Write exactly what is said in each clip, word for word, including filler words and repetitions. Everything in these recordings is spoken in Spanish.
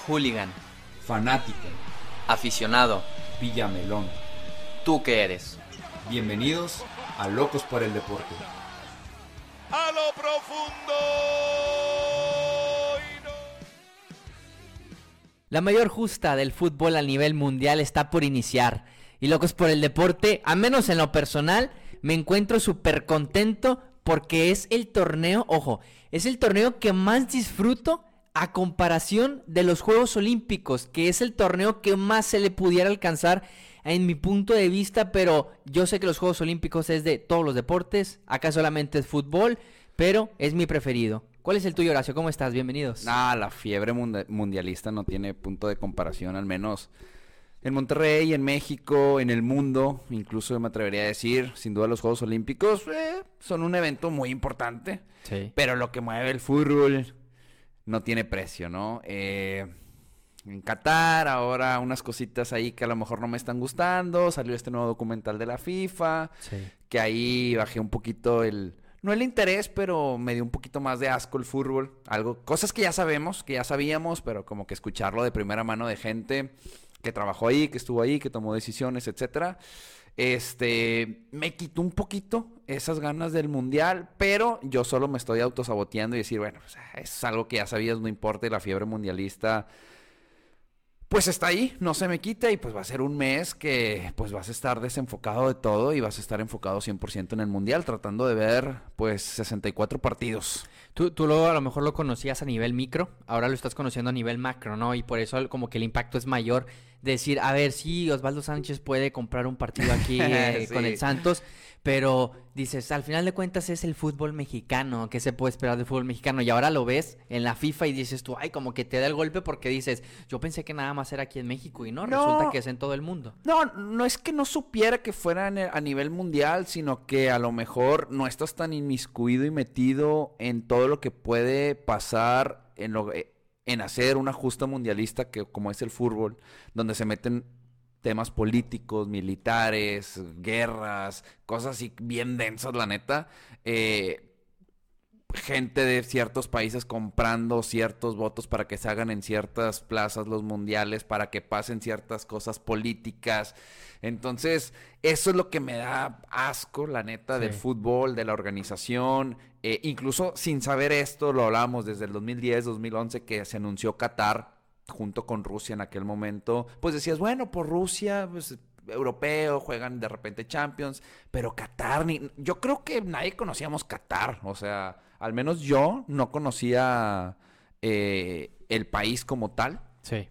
Hooligan. Fanático. Aficionado. Villamelón. ¿Tú qué eres? Bienvenidos a Locos por el Deporte. A lo profundo. Y no... La mayor justa del fútbol a nivel mundial está por iniciar. Y Locos por el Deporte, a menos en lo personal, me encuentro súper contento porque es el torneo, ojo, es el torneo que más disfruto a comparación de los Juegos Olímpicos, que es el torneo que más se le pudiera alcanzar en mi punto de vista, pero yo sé que los Juegos Olímpicos es de todos los deportes, acá solamente es fútbol, pero es mi preferido. ¿Cuál es el tuyo, Horacio? ¿Cómo estás? Bienvenidos. Ah, la fiebre mundi- mundialista no tiene punto de comparación, al menos en Monterrey, en México, en el mundo, incluso me atrevería a decir, sin duda los Juegos Olímpicos eh, son un evento muy importante, Sí. pero lo que mueve el fútbol no tiene precio, ¿no? Eh, en Qatar, ahora unas cositas ahí que a lo mejor no me están gustando, salió este nuevo documental de la FIFA, Sí. que ahí bajé un poquito el... No el interés, pero me dio un poquito más de asco el fútbol. Algo, cosas que ya sabemos, que ya sabíamos, pero como que escucharlo de primera mano de gente que trabajó ahí, que estuvo ahí, que tomó decisiones, etcétera. Este, me quitó un poquito esas ganas del mundial, pero yo solo me estoy autosaboteando y decir, bueno, pues, es algo que ya sabías, no importa, y la fiebre mundialista pues está ahí, no se me quita, y pues va a ser un mes que pues vas a estar desenfocado de todo y vas a estar enfocado cien por ciento en el mundial, tratando de ver pues sesenta y cuatro partidos. Tú, tú lo, a lo mejor lo conocías a nivel micro, ahora lo estás conociendo a nivel macro, ¿no? Y por eso como que el impacto es mayor. Decir, a ver, sí, Osvaldo Sánchez puede comprar un partido aquí eh, Sí. con el Santos, pero dices, al final de cuentas es el fútbol mexicano, ¿qué se puede esperar del fútbol mexicano? Y ahora lo ves en la FIFA y dices tú, ay, como que te da el golpe porque dices, yo pensé que nada más era aquí en México y no, No. resulta que es en todo el mundo. No, no es que no supiera que fuera en el- a nivel mundial, sino que a lo mejor no estás tan inmiscuido y metido en todo lo que puede pasar en lo eh, en hacer una justa mundialista que como es el fútbol, donde se meten temas políticos, militares, guerras, cosas así bien densas, la neta. Eh, gente de ciertos países comprando ciertos votos para que se hagan en ciertas plazas los mundiales, para que pasen ciertas cosas políticas. Entonces, eso es lo que me da asco, la neta, Sí. del fútbol, de la organización. Eh, incluso sin saber esto, lo hablábamos desde el dos mil diez, dos mil once, que se anunció Qatar junto con Rusia en aquel momento. Pues decías, bueno, por Rusia, pues europeo, juegan de repente Champions, pero Qatar, ni, yo creo que nadie conocíamos Qatar, o sea, al menos yo no conocía eh, el país como tal. Sí.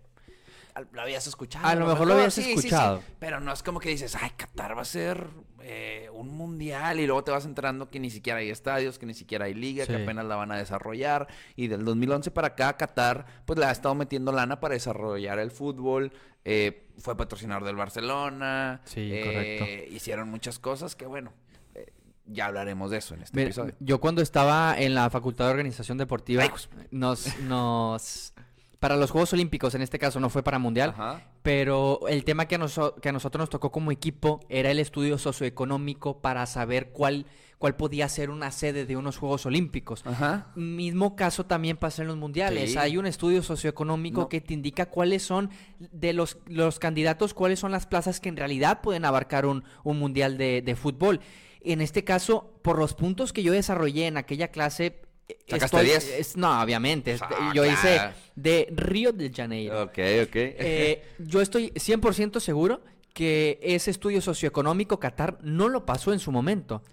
Lo habías escuchado. A lo mejor lo habías sí, sí, escuchado. sí, pero no es como que dices, ay, Qatar va a ser eh, un mundial, y luego te vas enterando que ni siquiera hay estadios, que ni siquiera hay liga, Sí. que apenas la van a desarrollar, y del dos mil once para acá Qatar pues le ha estado metiendo lana para desarrollar el fútbol. Eh, fue patrocinador del Barcelona. Sí, eh, correcto. Hicieron muchas cosas que bueno, eh, ya hablaremos de eso en este Mira, episodio. yo cuando estaba en la Facultad de Organización Deportiva, Ay, pues. nos, nos, para los Juegos Olímpicos, en este caso no fue para Mundial, Ajá. pero el tema que a, noso- que a nosotros nos tocó como equipo era el estudio socioeconómico para saber cuál, cuál podía ser una sede de unos Juegos Olímpicos. Ajá. Mismo caso también pasa en los mundiales. Sí. Hay un estudio socioeconómico No. que te indica cuáles son de los, los candidatos, cuáles son las plazas que en realidad pueden abarcar un, un mundial de, de fútbol. En este caso, por los puntos que yo desarrollé en aquella clase, ¿Sacaste diez? es- no, obviamente. es- Ah, yo hice claro. de Río de Janeiro. Ok, ok. Eh, yo estoy cien por ciento seguro que ese estudio socioeconómico Qatar no lo pasó en su momento.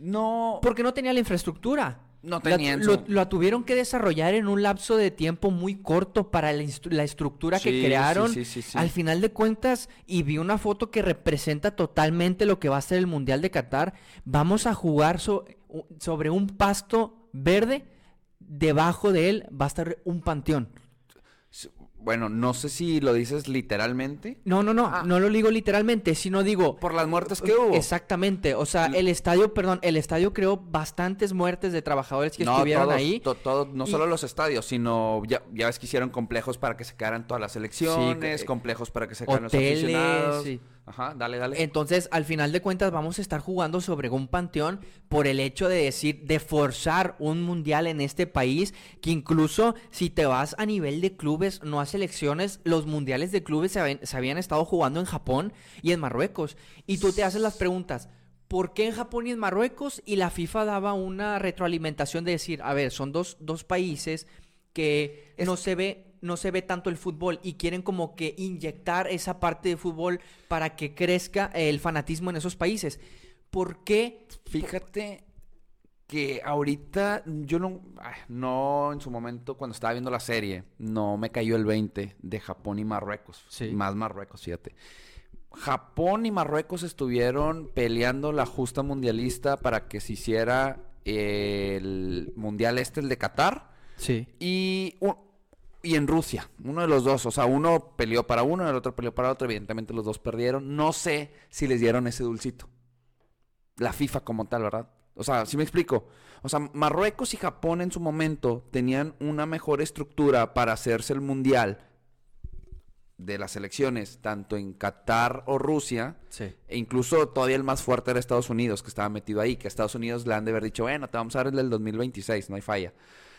no, Porque no tenía la infraestructura. no La- tenían lo, su- lo tuvieron que desarrollar en un lapso de tiempo muy corto para la, instru- la estructura que Sí, crearon. sí, sí, sí, sí. Al final de cuentas, y vi una foto que representa totalmente lo que va a ser el Mundial de Qatar. Vamos a jugar so- u- sobre un pasto verde. Debajo de él va a estar un panteón. Bueno, no sé si lo dices literalmente. No, no, no, Ah. no lo digo literalmente, sino digo... Por las muertes que hubo. Exactamente, o sea, el estadio, perdón, el estadio creó bastantes muertes de trabajadores que no, estuvieron todos, ahí. to- todo- no Y- solo los estadios, sino ya, ya ves que hicieron complejos para que se quedaran todas las selecciones, Sí, eh, complejos para que se quedaran los Hoteles, aficionados. sí. Ajá, dale, dale. Entonces, al final de cuentas, vamos a estar jugando sobre un panteón por el hecho de decir, de forzar un mundial en este país, que incluso si te vas a nivel de clubes, no a selecciones, los mundiales de clubes se, habían, se habían estado jugando en Japón y en Marruecos. Y tú te haces las preguntas, ¿por qué en Japón y en Marruecos? Y la FIFA daba una retroalimentación de decir, a ver, son dos, dos países que es... no se ve... no se ve tanto el fútbol y quieren como que inyectar esa parte de fútbol para que crezca el fanatismo en esos países. ¿Por qué? Fíjate que ahorita yo no, no en su momento cuando estaba viendo la serie, no me cayó el veinte de Japón y Marruecos. Sí. Más Marruecos, fíjate. Japón y Marruecos estuvieron peleando la justa mundialista para que se hiciera el mundial este, el de Qatar. Sí. Y... Uh, Y en Rusia, uno de los dos, o sea, uno peleó para uno, el otro peleó para otro, evidentemente los dos perdieron. No sé si les dieron ese dulcito. La FIFA como tal, ¿verdad? O sea, ¿sí me explico? O sea, Marruecos y Japón en su momento tenían una mejor estructura para hacerse el mundial de las selecciones, tanto en Qatar o Rusia, sí. E incluso todavía el más fuerte era Estados Unidos, que estaba metido ahí, que a Estados Unidos le han de haber dicho, bueno, te vamos a dar el del dos mil veintiséis, no hay falla.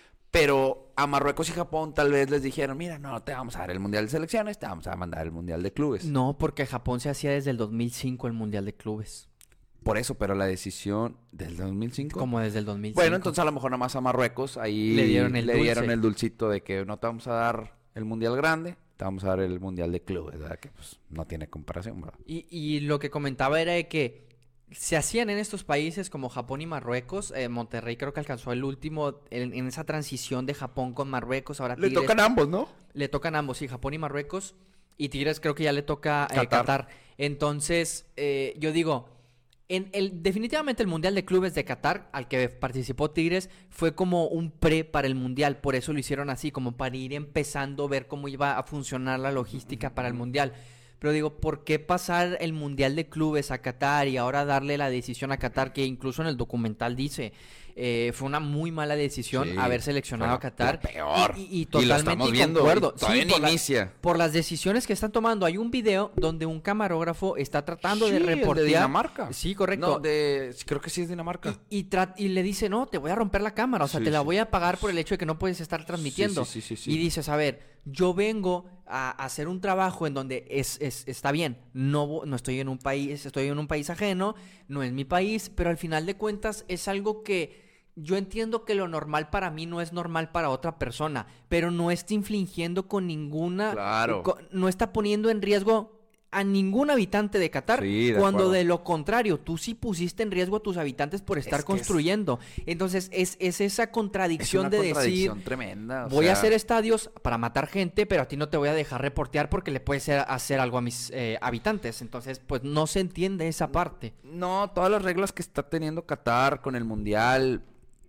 Pero a Marruecos y Japón tal vez les dijeron, mira, no te vamos a dar el Mundial de Selecciones, te vamos a mandar el Mundial de Clubes. No, porque Japón se hacía desde el dos mil cinco el Mundial de Clubes. Por eso, pero la decisión del dos mil cinco. Como desde el dos mil cinco. Bueno, entonces a lo mejor nada más a Marruecos ahí le dieron el, le dulce. dieron el dulcito de que no te vamos a dar el Mundial grande, te vamos a dar el Mundial de Clubes, ¿verdad? Que pues no tiene comparación, ¿verdad? Y, y lo que comentaba era de que se hacían en estos países como Japón y Marruecos. Eh, Monterrey creo que alcanzó el último en, en esa transición de Japón con Marruecos. Ahora Le Tigres, tocan ambos, ¿no? Le tocan ambos, sí, Japón y Marruecos. Y Tigres creo que ya le toca eh, Qatar. Qatar. Entonces, eh, yo digo, en el, definitivamente el Mundial de Clubes de Qatar, al que participó Tigres, fue como un pre para el Mundial. Por eso lo hicieron así, como para ir empezando a ver cómo iba a funcionar la logística para el Mundial. Pero digo, ¿por qué pasar el Mundial de Clubes a Qatar y ahora darle la decisión a Qatar? Que incluso en el documental dice, eh, fue una muy mala decisión Sí, haber seleccionado a Qatar. Peor. Y, y, y Y totalmente lo estamos viendo, concuerdo. y todavía Sí, ni por, la- inicia. por las decisiones que están tomando. Hay un video donde un camarógrafo está tratando Sí, de el reportear. de Dinamarca. Sí, correcto. No, de... creo que sí es Dinamarca. Y, y, tra- y le dice, no, te voy a romper la cámara, o sea, Sí, te la sí. voy a pagar por el hecho de que no puedes estar transmitiendo. Sí, sí, sí, sí, sí. Y dices, a ver, yo vengo a, a hacer un trabajo en donde es, es, está bien, no, vo- no estoy en un país, estoy en un país ajeno, no es mi país, pero al final de cuentas es algo que yo entiendo que lo normal para mí no es normal para otra persona, pero no está infligiendo con ninguna... Claro. co- no está poniendo en riesgo a ningún habitante de Qatar, Sí, de cuando acuerdo. de lo contrario, tú sí pusiste en riesgo a tus habitantes por estar Es que es- construyendo. Entonces, es, es esa Es contradicción una de contradicción decir, tremenda. o voy a sea, hacer estadios para matar gente, pero a ti no te voy a dejar reportear porque le puedes hacer, hacer algo a mis eh, habitantes. Entonces, pues no se entiende esa parte. No, todas las reglas que está teniendo Qatar con el Mundial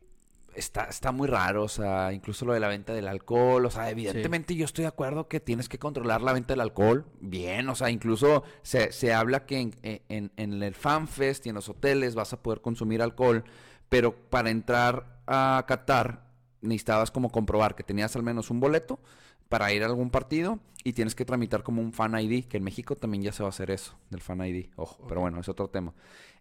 está, está muy raro, o sea, incluso lo de la venta del alcohol, o sea, evidentemente yo estoy de acuerdo que tienes que controlar la venta del alcohol, bien, o sea, incluso se, se habla que en, en, en el FanFest y en los hoteles vas a poder consumir alcohol, pero para entrar a Qatar necesitabas como comprobar que tenías al menos un boleto para ir a algún partido y tienes que tramitar como un Fan I D, que en México también ya se va a hacer eso, del Fan I D, ojo, pero bueno, es otro tema.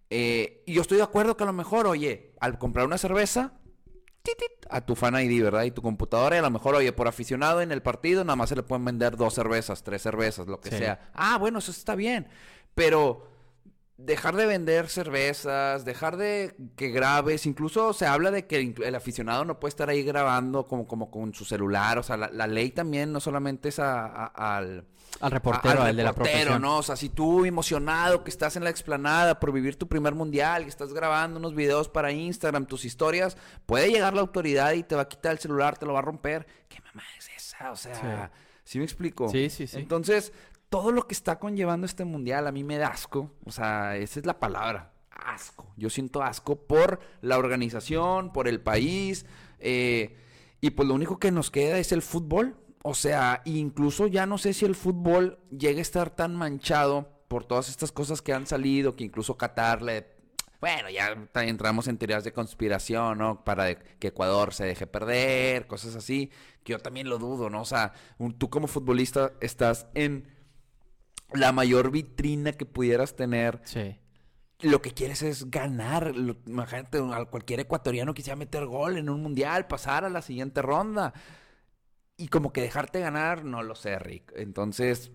Eh, y yo estoy de acuerdo que a lo mejor, oye, al comprar una cerveza, tit, tit, a tu Fan I D, ¿verdad? Y tu computadora, y a lo mejor, oye, por aficionado en el partido, nada más se le pueden vender dos cervezas, tres cervezas, lo que Sí. sea. Ah, bueno, eso está bien. Pero dejar de vender cervezas, dejar de que grabes, incluso se habla de que el, el aficionado no puede estar ahí grabando como, como con su celular. O sea, la, la ley también no solamente es a- a- al... Al reportero, a- al de la reportero, profesión. ¿no? O sea, si tú emocionado que estás en la explanada por vivir tu primer mundial, que estás grabando unos videos para Instagram, tus historias, puede llegar la autoridad y te va a quitar el celular, te lo va a romper. ¿Qué mamá es esa? O sea, ¿sí, me explico? Sí, sí, sí. Entonces, todo lo que está conllevando este mundial a mí me da asco. O sea, esa es la palabra, asco. Yo siento asco por la organización, por el país, eh, y pues lo único que nos queda es el fútbol. O sea, incluso ya no sé si el fútbol llegue a estar tan manchado por todas estas cosas que han salido, que incluso Qatar le... Bueno, ya entramos en teorías de conspiración, ¿no? Para que Ecuador se deje perder, cosas así, que yo también lo dudo, ¿no? O sea, un- tú como futbolista estás en la mayor vitrina que pudieras tener. Sí. Lo que quieres es ganar. Lo, imagínate, a cualquier ecuatoriano quisiera meter gol en un mundial, pasar a la siguiente ronda. Y como que dejarte ganar, no lo sé, Rick. Entonces,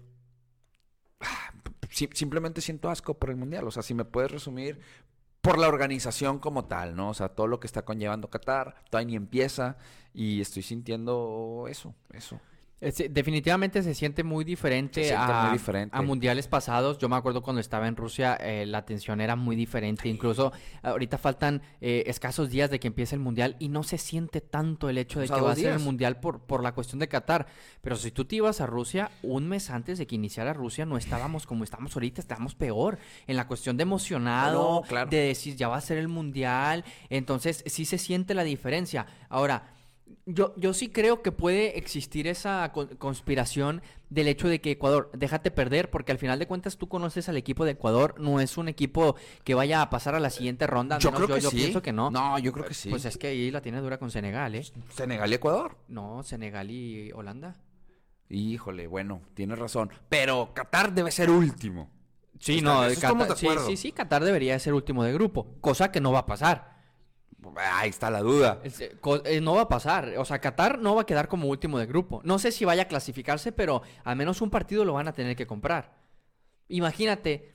si, simplemente siento asco por el mundial. O sea, si me puedes resumir, por la organización como tal, ¿no? O sea, todo lo que está conllevando Qatar, todavía ni empieza. Y estoy sintiendo eso, eso. Es, definitivamente se siente muy diferente, Se siente a, muy diferente. a mundiales pasados. Yo me acuerdo cuando estaba en Rusia, eh, la tensión era muy diferente. Sí. Incluso ahorita faltan eh, escasos días de que empiece el mundial y no se siente tanto el hecho de o sea, que va a ser el mundial por, por la cuestión de Qatar. Pero si tú te ibas a Rusia un mes antes de que iniciara Rusia, no estábamos como estamos ahorita, estábamos peor en la cuestión de emocionado, no, claro. de decir ya va a ser el mundial. Entonces sí se siente la diferencia. Ahora, Yo, yo sí creo que puede existir esa con- conspiración del hecho de que Ecuador, déjate perder, porque al final de cuentas tú conoces al equipo de Ecuador, no es un equipo que vaya a pasar a la siguiente ronda. Yo menos creo que yo, sí. Yo pienso que no. No, yo creo que sí. Pues es que ahí la tiene dura con Senegal, ¿eh? ¿Senegal y Ecuador? No, Senegal y Holanda. Híjole, bueno, tienes razón. Pero Qatar debe ser último. Sí, Está- no, eso estamos Qatar, de sí, acuerdo. sí, sí, Qatar debería ser último de grupo, cosa que no va a pasar. Ahí está la duda. Es, eh, co- eh, no va a pasar. O sea, Qatar no va a quedar como último de grupo. No sé si vaya a clasificarse, pero al menos un partido lo van a tener que comprar. Imagínate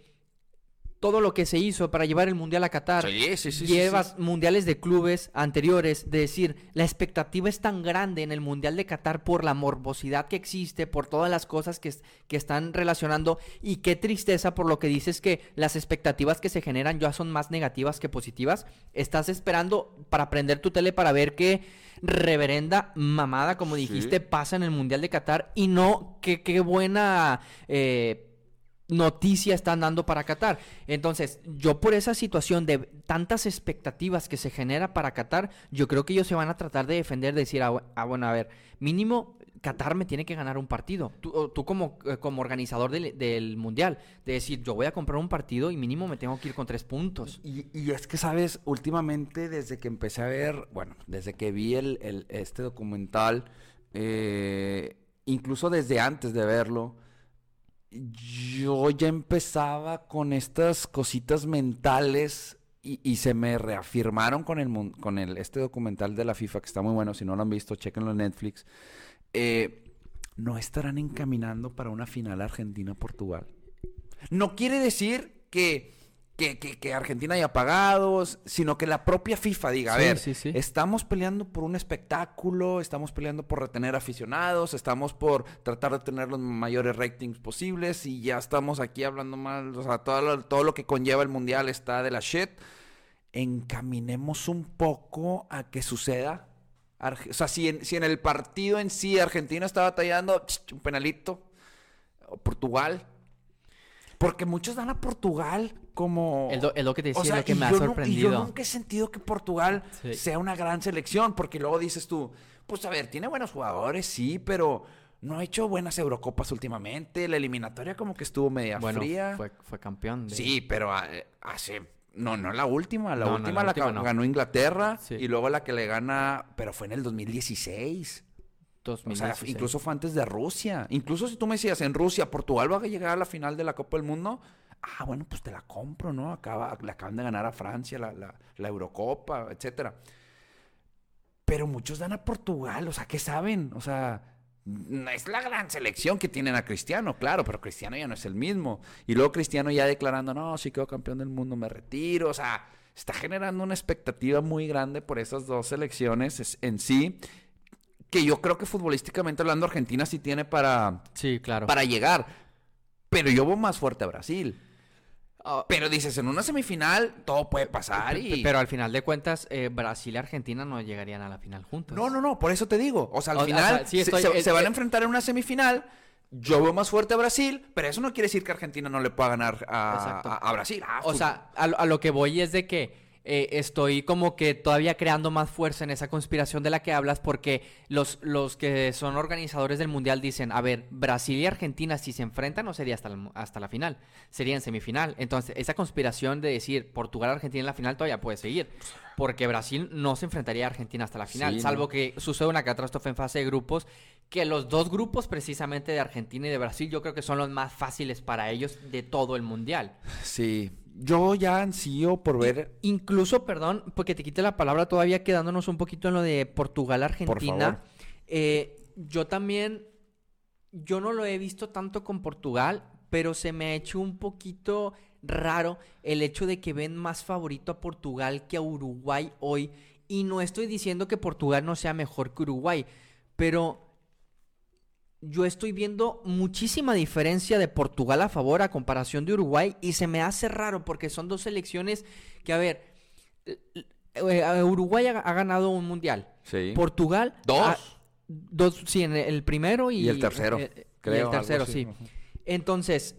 todo lo que se hizo para llevar el mundial a Qatar. Sí, sí, sí, Llevas sí, sí. mundiales de clubes anteriores, de decir, la expectativa es tan grande en el mundial de Qatar por la morbosidad que existe, por todas las cosas que, que están relacionando, y qué tristeza por lo que dices que las expectativas que se generan ya son más negativas que positivas. Estás esperando para prender tu tele para ver qué reverenda mamada, como dijiste, Sí. pasa en el mundial de Qatar, y no qué, qué buena eh, noticia están dando para Qatar. Entonces, yo por esa situación de tantas expectativas que se genera para Qatar, yo creo que ellos se van a tratar de defender, de decir, ah, bu- ah, bueno, a ver, mínimo Qatar me tiene que ganar un partido. Tú, o tú como, eh, como organizador del, del mundial, de decir, yo voy a comprar un partido y mínimo me tengo que ir con tres puntos. Y, y es que, ¿sabes? Últimamente, desde que empecé a ver, bueno, desde que vi el, el- este documental, eh, incluso desde antes de verlo, yo ya empezaba con estas cositas mentales y, y se me reafirmaron con el mun- con el este documental de la FIFA, que está muy bueno. Si no lo han visto, chéquenlo en Netflix. Eh, no estarán encaminando para una final Argentina-Portugal. No quiere decir que, que, que, que Argentina haya pagado, sino que la propia FIFA diga, a Sí, ver, sí, sí. estamos peleando por un espectáculo, estamos peleando por retener aficionados, estamos por tratar de tener los mayores ratings posibles y ya estamos aquí hablando mal, o sea, todo lo, todo lo que conlleva el mundial está de la shit. Encaminemos un poco a que suceda. Arge- o sea, si en, si en el partido en sí Argentina está batallando, ch, un penalito, o Portugal. Porque muchos dan a Portugal como... Es lo, es lo que te decía, O sea, es lo que y me ha yo nu- sorprendido. Y yo nunca he sentido que Portugal Sí. sea una gran selección, porque luego dices tú, pues a ver, tiene buenos jugadores, sí, pero no ha hecho buenas Eurocopas últimamente. La eliminatoria como que estuvo media Bueno, fría. fue, fue campeón. De... Sí, pero eh, hace... No, no la última. La No, no, última la la, última ca- no. ganó Inglaterra Sí. y luego la que le gana... Pero fue en el dos mil dieciséis. dos O mil sea, dieciséis. incluso fue antes de Rusia. Incluso si tú me decías, en Rusia, Portugal va a llegar a la final de la Copa del Mundo. Ah, bueno, pues te la compro, ¿no? Acaba, le acaban de ganar a Francia la, la, la Eurocopa, etcétera. Pero muchos dan a Portugal, o sea, ¿qué saben? O sea, no es la gran selección que tienen a Cristiano, claro, pero Cristiano ya no es el mismo. Y luego Cristiano ya declarando, no, si quedo campeón del mundo me retiro. O sea, está generando una expectativa muy grande por esas dos selecciones es- en sí, que yo creo que futbolísticamente hablando Argentina sí tiene para, Sí, claro. para llegar. Pero yo veo más fuerte a Brasil. Ah, Pero dices, en una semifinal todo puede pasar Pe- y... Pero al final de cuentas, eh, Brasil y Argentina no llegarían a la final juntos. No, no, no, por eso te digo. O sea, al O- o final sea, sí, se- estoy- se, eh, se van eh, a enfrentar en una semifinal. Yo veo más fuerte a Brasil, pero eso no quiere decir que Argentina no le pueda ganar a, Exacto. a- a Brasil. Ah, O fu- sea, a, lo- a lo que voy es de que eh, estoy como que todavía creando más fuerza en esa conspiración de la que hablas, porque los, los que son organizadores del Mundial dicen, a ver, Brasil y Argentina si se enfrentan no sería hasta la, hasta la final, sería en semifinal. Entonces, esa conspiración de decir Portugal-Argentina en la final todavía puede seguir, porque Brasil no se enfrentaría a Argentina hasta la final, Sí, salvo ¿no? que suceda una catástrofe en fase de grupos, que los dos grupos precisamente de Argentina y de Brasil yo creo que son los más fáciles para ellos de todo el Mundial. Sí, yo ya ansío por ver... Incluso, perdón, porque te quite la palabra, todavía quedándonos un poquito en lo de Por Portugal-Argentina. favor. Eh, yo también, yo no lo he visto tanto con Portugal, pero se me ha hecho un poquito raro el hecho de que ven más favorito a Portugal que a Uruguay hoy. Y no estoy diciendo que Portugal no sea mejor que Uruguay, pero yo estoy viendo muchísima diferencia de Portugal a favor a comparación de Uruguay, y se me hace raro porque son dos selecciones que, a ver, eh, eh, Uruguay ha, ha ganado un mundial. Sí. Portugal... Dos. ha- dos, sí, en el primero y... Y el tercero, eh, eh, creo, y el algo tercero, así. sí. Ujú. Entonces,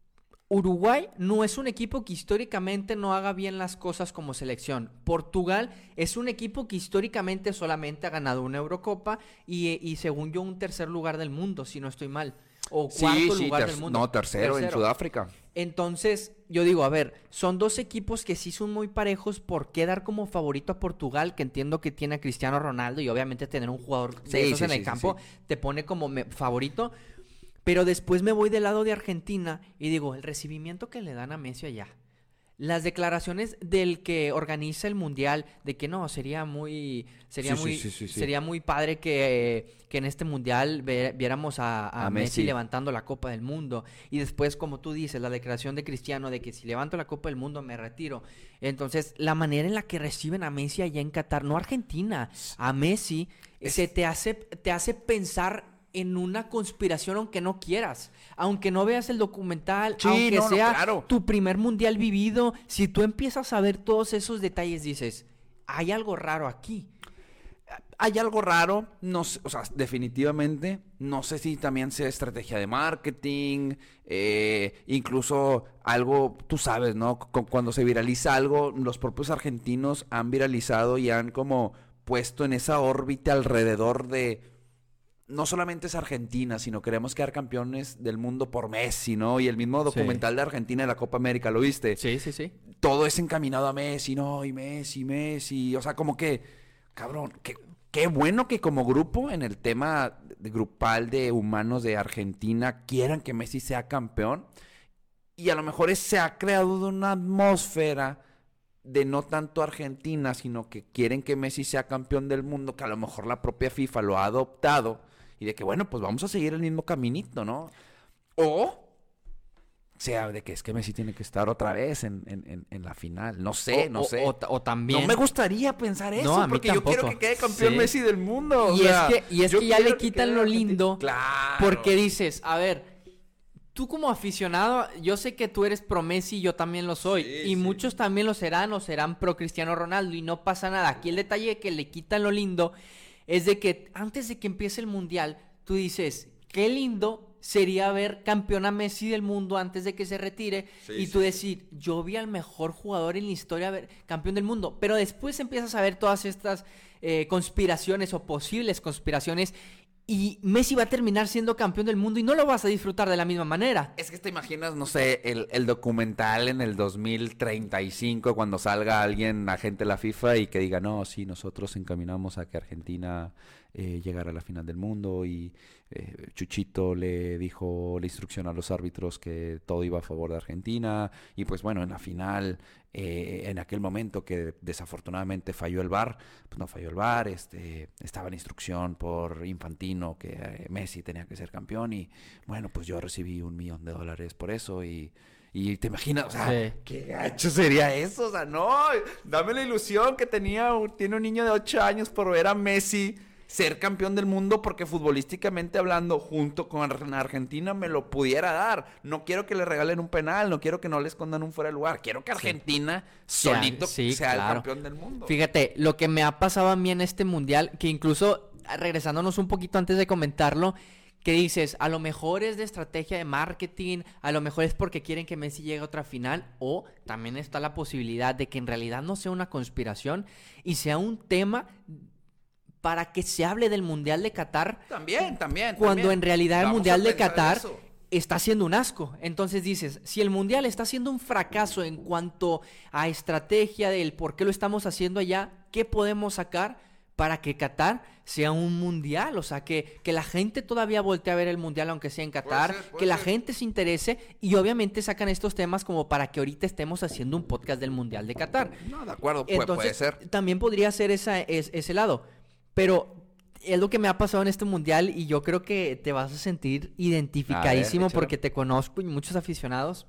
Uruguay no es un equipo que históricamente no haga bien las cosas como selección. Portugal es un equipo que históricamente solamente ha ganado una Eurocopa y, y según yo un tercer lugar del mundo, si no estoy mal. O cuarto Sí, sí, lugar ter- del mundo. no, tercero, en Sudáfrica. Entonces, yo digo, a ver, son dos equipos que sí son muy parejos. ¿Por qué dar como favorito a Portugal? Que entiendo que tiene a Cristiano Ronaldo y obviamente tener un jugador de Sí, esos sí, en el sí, sí, campo sí. te pone como me- favorito. Pero después me voy del lado de Argentina y digo, el recibimiento que le dan a Messi allá. Las declaraciones del que organiza el Mundial de que no, sería muy sería Sí, muy sí, sí, sí, sí. sería muy padre que, que en este Mundial ve- viéramos a, a A Messi. Messi. levantando la Copa del Mundo. Y después, como tú dices, la declaración de Cristiano de que si levanto la Copa del Mundo me retiro. Entonces, la manera en la que reciben a Messi allá en Qatar, no a Argentina, a Messi, Es- se te hace, te hace pensar en una conspiración aunque no quieras, aunque no veas el documental, Sí, aunque no, no, sea claro. tu primer mundial vivido, si tú empiezas a ver todos esos detalles dices, hay algo raro aquí. Hay algo raro, no sé, o sea, definitivamente, no sé si también sea estrategia de marketing, eh, incluso algo, tú sabes, ¿no? Cu- cuando se viraliza algo, los propios argentinos han viralizado y han como puesto en esa órbita alrededor de, no solamente es Argentina, sino queremos quedar campeones del mundo por Messi, ¿no? Y el mismo documental de Argentina de la Copa América, ¿lo viste? Sí, sí, sí. Todo es encaminado a Messi, ¿no? Y Messi, Messi, o sea, como que, cabrón, qué, qué bueno que como grupo, en el tema de- grupal de humanos de Argentina, quieran que Messi sea campeón. Y a lo mejor es- se ha creado una atmósfera de no tanto Argentina, sino que quieren que Messi sea campeón del mundo, que a lo mejor la propia FIFA lo ha adoptado, y de que, bueno, pues vamos a seguir el mismo caminito, ¿no? O sea, de que es que Messi tiene que estar otra vez en, en, en, en la final. No sé, O- no o- sé. O, o también... No me gustaría pensar eso, No, a mí porque yo quiero tampoco. que quede campeón Sí. Messi del mundo. o Y sea, es que, y es yo que ya quiero le quitan quede lo Argentina- lindo. Claro. Porque dices, a ver, tú como aficionado, yo sé que tú eres pro Messi y yo también lo soy. Sí, y sí. muchos también lo serán o serán pro Cristiano Ronaldo y no pasa nada. Aquí el detalle que le quitan lo lindo es de que antes de que empiece el Mundial, tú dices, qué lindo sería ver campeón a Messi del mundo antes de que se retire. Sí, y sí, tú sí. decir, yo vi al mejor jugador en la historia ver campeón del mundo. Pero después empiezas a ver todas estas eh, conspiraciones o posibles conspiraciones y Messi va a terminar siendo campeón del mundo y no lo vas a disfrutar de la misma manera. Es que te imaginas, no sé, el, el documental en el dos mil treinta y cinco cuando salga alguien, agente de la FIFA, y que diga, no, sí, nosotros encaminamos a que Argentina eh, llegara a la final del mundo y eh, Chuchito le dijo la instrucción a los árbitros que todo iba a favor de Argentina y pues bueno, en la final, eh, en aquel momento que desafortunadamente falló el V A R, pues no falló el V A R, este, estaba en instrucción por Infantino que eh, Messi tenía que ser campeón y bueno, pues yo recibí un millón de dólares por eso y, y te imaginas, o sea, Sí. qué gacho sería eso, o sea, no, dame la ilusión que tenía, un- tiene un niño de ocho años por ver a Messi ser campeón del mundo porque futbolísticamente hablando, junto con Ar- Argentina me lo pudiera dar. No quiero que le regalen un penal, no quiero que no le escondan un fuera de lugar, quiero que Argentina solito sí, sea el claro. campeón del mundo. Fíjate, lo que me ha pasado a mí en este mundial, que incluso, regresándonos un poquito antes de comentarlo, que dices, a lo mejor es de estrategia de marketing, a lo mejor es porque quieren que Messi llegue a otra final, o también está la posibilidad de que en realidad no sea una conspiración y sea un tema para que se hable del Mundial de Qatar. También, también. Cuando también. en realidad el Vamos Mundial a de pensar Qatar eso. está siendo un asco. Entonces dices, si el Mundial está siendo un fracaso en cuanto a estrategia del por qué lo estamos haciendo allá, ¿qué podemos sacar para que Qatar sea un Mundial? O sea, que, que la gente todavía voltee a ver el Mundial aunque sea en Qatar, ser, puede que la ser. gente se interese y obviamente sacan estos temas como para que ahorita estemos haciendo un podcast del Mundial de Qatar. No, de acuerdo, pu- Entonces, puede ser. también podría ser esa, es- ese lado. Pero es lo que me ha pasado en este mundial y yo creo que te vas a sentir identificadísimo A ver, échalo. porque te conozco y muchos aficionados.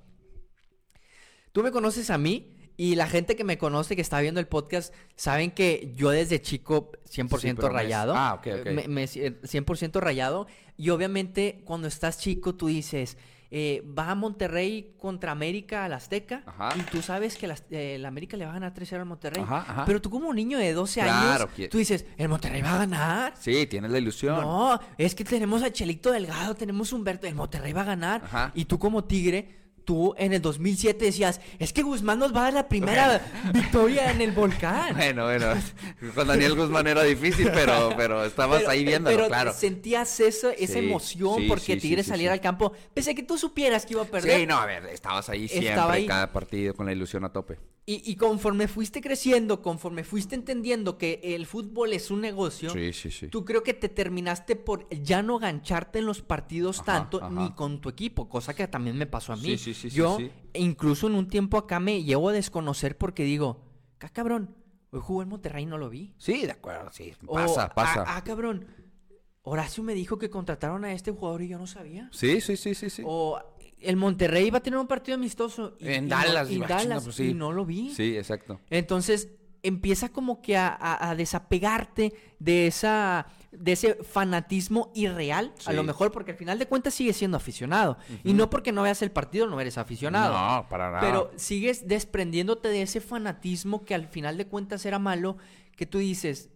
Tú me conoces a mí y la gente que me conoce, que está viendo el podcast, saben que yo desde chico cien por ciento Sí, pero me- rayado. Ah, ok, ok. Me- me- cien por ciento rayado. Y obviamente cuando estás chico tú dices... Eh, va a Monterrey contra América al Azteca Ajá. y tú sabes que las- eh, la América le va a ganar tres cero al Monterrey. Ajá, ajá. Pero tú como niño de doce Claro, años, que- tú dices, el Monterrey va a ganar. Sí, tienes la ilusión. No, es que tenemos a Chelito Delgado, tenemos a Humberto, el Monterrey va a ganar. Ajá. Y tú como Tigre, tú en el dos mil siete decías, es que Guzmán nos va a dar la primera victoria en el volcán. Bueno, bueno. Con Daniel Guzmán era difícil, pero, pero estabas Pero- ahí viéndolo, pero claro. sentías eso, esa Sí, emoción sí, porque sí, Tigre sí, sí, saliera sí. al campo, pese a que tú supieras que iba a perder. Sí, no, a ver, estabas ahí siempre, Estaba ahí. cada partido con la ilusión a tope. Y, y conforme fuiste creciendo, conforme fuiste entendiendo que el fútbol es un negocio, Sí, sí, sí. tú creo que te terminaste por ya no gancharte en los partidos Ajá, tanto ajá. ni con tu equipo, cosa que también me pasó a mí. Sí, sí, sí, sí, Yo sí. incluso en un tiempo acá me llevo a desconocer porque digo, ah, cabrón, hoy jugó en Monterrey y no lo vi. Sí, de acuerdo, sí. O, Pasa, pasa. Ah, ah, cabrón, Horacio me dijo que contrataron a este jugador y yo no sabía. Sí, sí, sí, sí, sí. O el Monterrey iba a tener un partido amistoso. Y, En y Dallas, no, y iba, Dallas, chinga, pues sí. y no lo vi. Sí, exacto. Entonces empieza como que a, a- a desapegarte de esa de ese fanatismo irreal, a Sí. lo mejor porque al final de cuentas sigues siendo aficionado. Y no porque no veas el partido no eres aficionado. No, para nada. Pero sigues desprendiéndote de ese fanatismo que al final de cuentas era malo, que tú dices,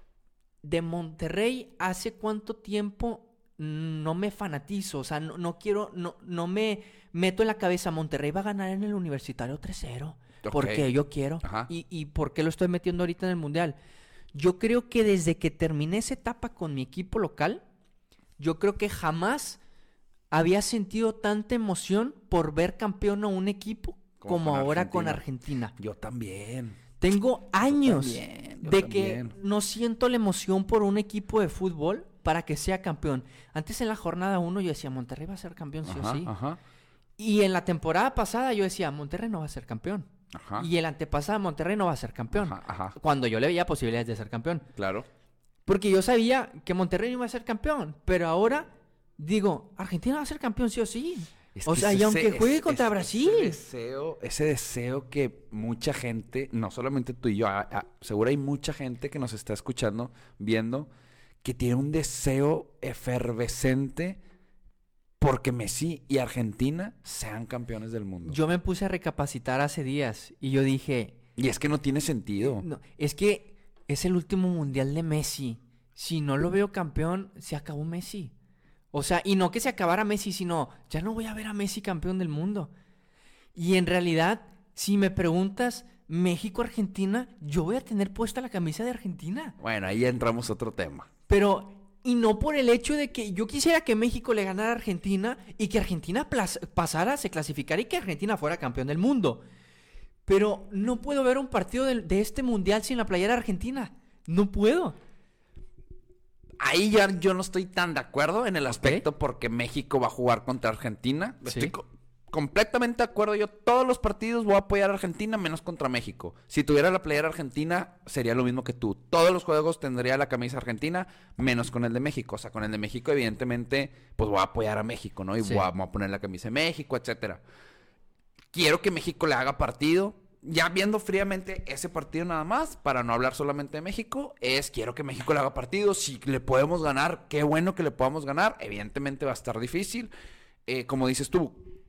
de Monterrey, ¿hace cuánto tiempo no me fanatizo? O sea, no, no quiero, no, no me meto en la cabeza, Monterrey va a ganar en el Universitario tres cero. Ok. Porque yo quiero. Ajá. ¿Y, ¿Y por qué lo estoy metiendo ahorita en el Mundial? Yo creo que desde que terminé esa etapa con mi equipo local, yo creo que jamás había sentido tanta emoción por ver campeón a un equipo Como como, con ahora con Argentina. Argentina. Yo también. Tengo años también, yo de también. que no siento la emoción por un equipo de fútbol para que sea campeón. Antes en la jornada uno yo decía, Monterrey va a ser campeón sí Ajá, o sí. ajá, Y en la temporada pasada yo decía, Monterrey no va a ser campeón. ajá. Y el antepasada, Monterrey no va a ser campeón. Ajá, ajá. Cuando yo le veía posibilidades de ser campeón. Claro. Porque yo sabía que Monterrey no iba a ser campeón. Pero ahora digo, Argentina va a ser campeón sí o sí. Es o que sea, es y aunque ese- juegue es- contra es- Brasil. Ese deseo, ese deseo que mucha gente, no solamente tú y yo, a- a- seguro hay mucha gente que nos está escuchando, viendo, que tiene un deseo efervescente porque Messi y Argentina sean campeones del mundo. Yo me puse a recapacitar hace días y yo dije, Y es que no tiene sentido. no, es que es el último mundial de Messi. Si no lo veo campeón, se acabó Messi. O sea, y no que se acabara Messi, sino ya no voy a ver a Messi campeón del mundo. Y en realidad, si me preguntas México-Argentina, yo voy a tener puesta la camisa de Argentina. Bueno, ahí ya entramos a otro tema. Pero, y no por el hecho de que yo quisiera que México le ganara a Argentina y que Argentina plas- pasara, se clasificara y que Argentina fuera campeón del mundo. Pero no puedo ver un partido de, de este mundial sin la playera argentina. No puedo. Ahí ya yo no estoy tan de acuerdo en el aspecto porque México va a jugar contra Argentina. Sí. Estoy co- completamente de acuerdo. Yo todos los partidos voy a apoyar a Argentina menos contra México. Si tuviera la playera argentina sería lo mismo que tú. Todos los juegos tendría la camisa argentina menos con el de México. O sea, con el de México evidentemente pues voy a apoyar a México, ¿no? Y Sí. voy, a, voy a poner la camisa de México, etcétera. Quiero que México le haga partido. Ya viendo fríamente ese partido nada más, para no hablar solamente de México, es quiero que México le haga partido. Si le podemos ganar, qué bueno que le podamos ganar. Evidentemente va a estar difícil. Eh, como dices tú,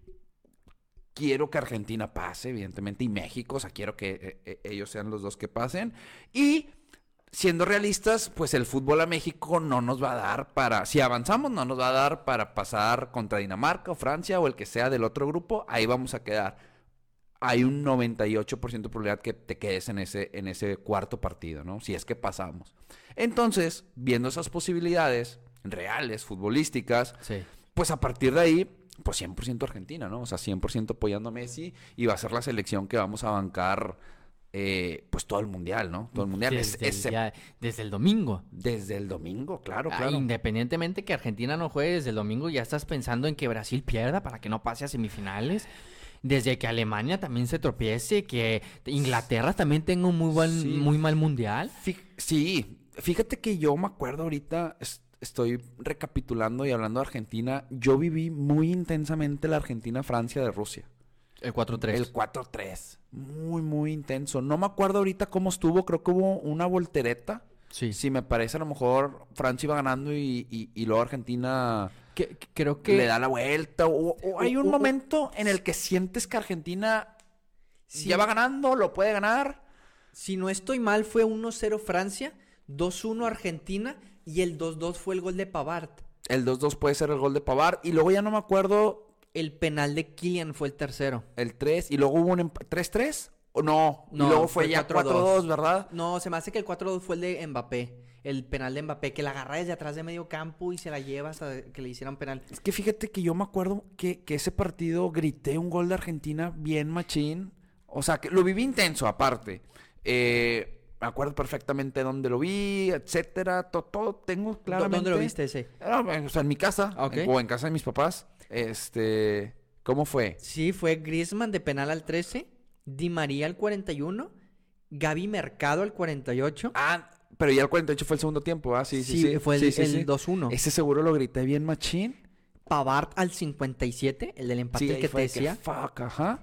quiero que Argentina pase, evidentemente, y México. O sea, quiero que eh, eh, ellos sean los dos que pasen. Y siendo realistas, pues el fútbol a México no nos va a dar para... Si avanzamos, no nos va a dar para pasar contra Dinamarca o Francia o el que sea del otro grupo. Ahí vamos a quedar. Hay un noventa y ocho por ciento de probabilidad que te quedes en ese, en ese cuarto partido, ¿no? Si es que pasamos. Entonces, viendo esas posibilidades reales, futbolísticas, Sí. pues a partir de ahí, pues cien por ciento Argentina, ¿no? O sea, cien por ciento apoyando a Messi y va a ser la selección que vamos a bancar, eh, pues todo el Mundial, ¿no? Todo el Mundial. Es- Desde, es- el, ya- desde el domingo. desde el domingo, claro, Ah, claro. Independientemente que Argentina no juegue desde el domingo, ya estás pensando en que Brasil pierda para que no pase a semifinales. Desde que Alemania también se tropiece, que Inglaterra también tenga un muy, buen, Sí. muy mal mundial. Fí- Sí, fíjate que yo me acuerdo ahorita, es- estoy recapitulando y hablando de Argentina, yo viví muy intensamente la Argentina-Francia de Rusia. El cuatro tres. El cuatro tres. Muy, muy intenso. No me acuerdo ahorita cómo estuvo, creo que hubo una voltereta. Sí. Sí, me parece a lo mejor Francia iba ganando y, y- y luego Argentina Que- que- creo que... le da la vuelta. O, o hay o- un o- momento en el que sientes que Argentina Sí. ya va ganando, lo puede ganar. Si no estoy mal, fue uno cero Francia, dos uno Argentina y el dos dos fue el gol de Pavard. El dos dos puede ser el gol de Pavard. Y luego ya no me acuerdo El penal de Kylian fue el tercero. el tres. Y luego hubo un emp- tres tres. ¿O no? No, y luego fue, fue ya cuatro dos. cuatro dos, ¿verdad? No, se me hace que el cuatro dos fue el de Mbappé. El penal de Mbappé, que la agarra desde atrás de medio campo y se la lleva hasta que le hicieran penal. Es que fíjate que yo me acuerdo que, que ese partido grité un gol de Argentina bien machín. O sea, que lo viví intenso aparte. Eh, me acuerdo perfectamente dónde lo vi, etcétera. Todo, todo tengo claramente. ¿Dónde lo viste ese? Era, o sea, en mi casa. Ok. en- o en casa de mis papás. Este... ¿Cómo fue? Sí, fue Griezmann de penal al trece, Di María al cuarenta y uno, Gaby Mercado al cuarenta y ocho. Ah, pero ya el cuarenta y ocho fue el segundo tiempo, ¿ah? Sí, sí, Sí, sí. fue el, Sí, sí, el sí. dos uno. Ese seguro lo grité bien machín. Pavard al cincuenta y siete, el del empate Sí, el ahí que te fue decía. fuck, ajá.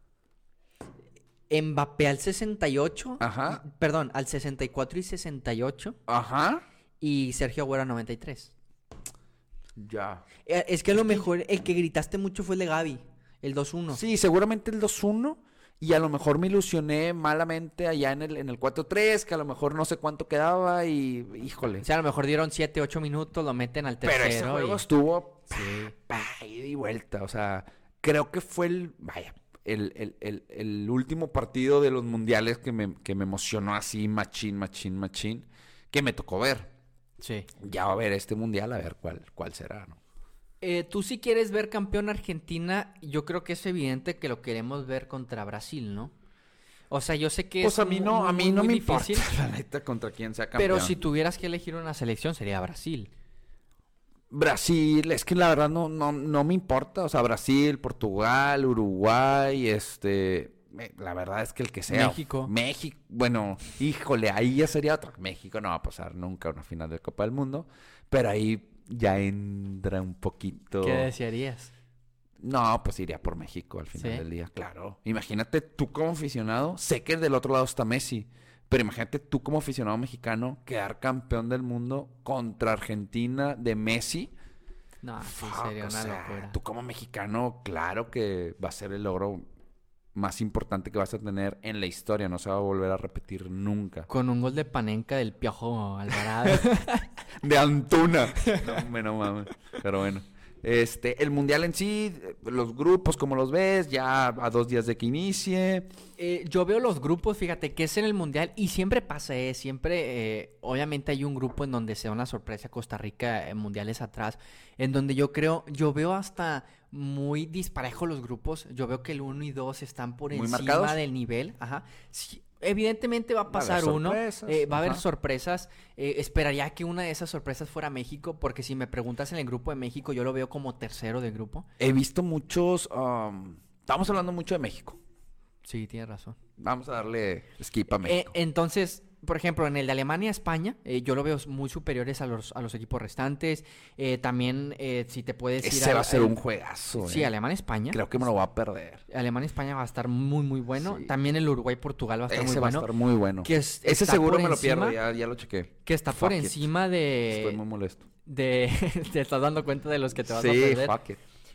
Mbappé al sesenta y ocho. Ajá. Perdón, al sesenta y cuatro y sesenta y ocho. Ajá. Y Sergio Agüero al noventa y tres. Ya. Eh, Es que a lo mejor el que gritaste mucho fue el de Gaby, el dos uno. Sí, seguramente el dos uno. Y a lo mejor me ilusioné malamente allá en el, en el cuatro tres, que a lo mejor no sé cuánto quedaba y... Híjole. O sea, a lo mejor dieron siete, ocho minutos, lo meten al tercero. Pero ese juego y- estuvo... Sí. pa, ida y vuelta. O sea, creo que fue el... Vaya, el, el, el, el último partido de los mundiales que me, que me emocionó así, machín, machín, machín, que me tocó ver. Sí. Ya va a ver este mundial, a ver cuál, cuál será, ¿no? Eh, tú si quieres ver campeón Argentina, yo creo que es evidente que lo queremos ver contra Brasil, ¿no? O sea, yo sé que Pues es a mí no, muy, a mí muy, no muy me difícil, importa, la neta, contra quién sea campeón. pero si tuvieras que elegir una selección sería Brasil. Brasil, es que la verdad no, no, no me importa. O sea, Brasil, Portugal, Uruguay, este... me- La verdad es que el que sea... México. México. Bueno, híjole, ahí ya sería otro. México no va a pasar nunca a una final de Copa del Mundo. Pero ahí ya entra un poquito... ¿Qué desearías? No, pues iría por México al final ¿Sí? del día, claro. Imagínate tú como aficionado, sé que del otro lado está Messi, pero imagínate tú como aficionado mexicano quedar campeón del mundo contra Argentina de Messi. No, sí, Fuck, sería o una sea, locura. Tú como mexicano, claro que va a ser el logro más importante que vas a tener en la historia, no se va a volver a repetir nunca. Con un gol de Panenka del Piojo Alvarado. De Antuna. No, me no mames. Pero bueno. Este, el mundial en sí, los grupos, como los ves, ya a dos días de que inicie. Eh, yo veo los grupos, fíjate, que es en el Mundial y siempre pasa, eh, siempre, eh, obviamente hay un grupo en donde se da una sorpresa, Costa Rica en mundiales atrás, en donde yo creo, yo veo hasta muy disparejo los grupos, yo veo que el uno y dos están por ¿Muy encima marcados? del nivel, ajá, sí, evidentemente va a Va a haber pasar uno, sorpresas, eh, va a haber ajá. sorpresas, eh, esperaría que una de esas sorpresas fuera México, porque si me preguntas en el grupo de México, yo lo veo como tercero del grupo. He visto muchos... um, estamos hablando mucho de México. Sí, tienes razón. Vamos a darle skip a Eh, México. entonces, por ejemplo, en el de Alemania-España, eh, yo lo veo muy superiores a los, a los equipos restantes. Eh, también, eh, si te puedes ir Ese al- va a ser al- un juegazo. Sí, eh. Alemania-España. Creo que me lo voy a perder. Alemania-España va a estar muy, muy bueno. Sí. También el Uruguay-Portugal va a estar Ese muy va bueno. a estar muy bueno. Que es- Ese está seguro por me lo encima- pierdo, ya, ya lo chequé. Que está por Fuck it. encima de... Estoy muy molesto. de te estás dando cuenta de los que te vas a Sí, perder. fuck it.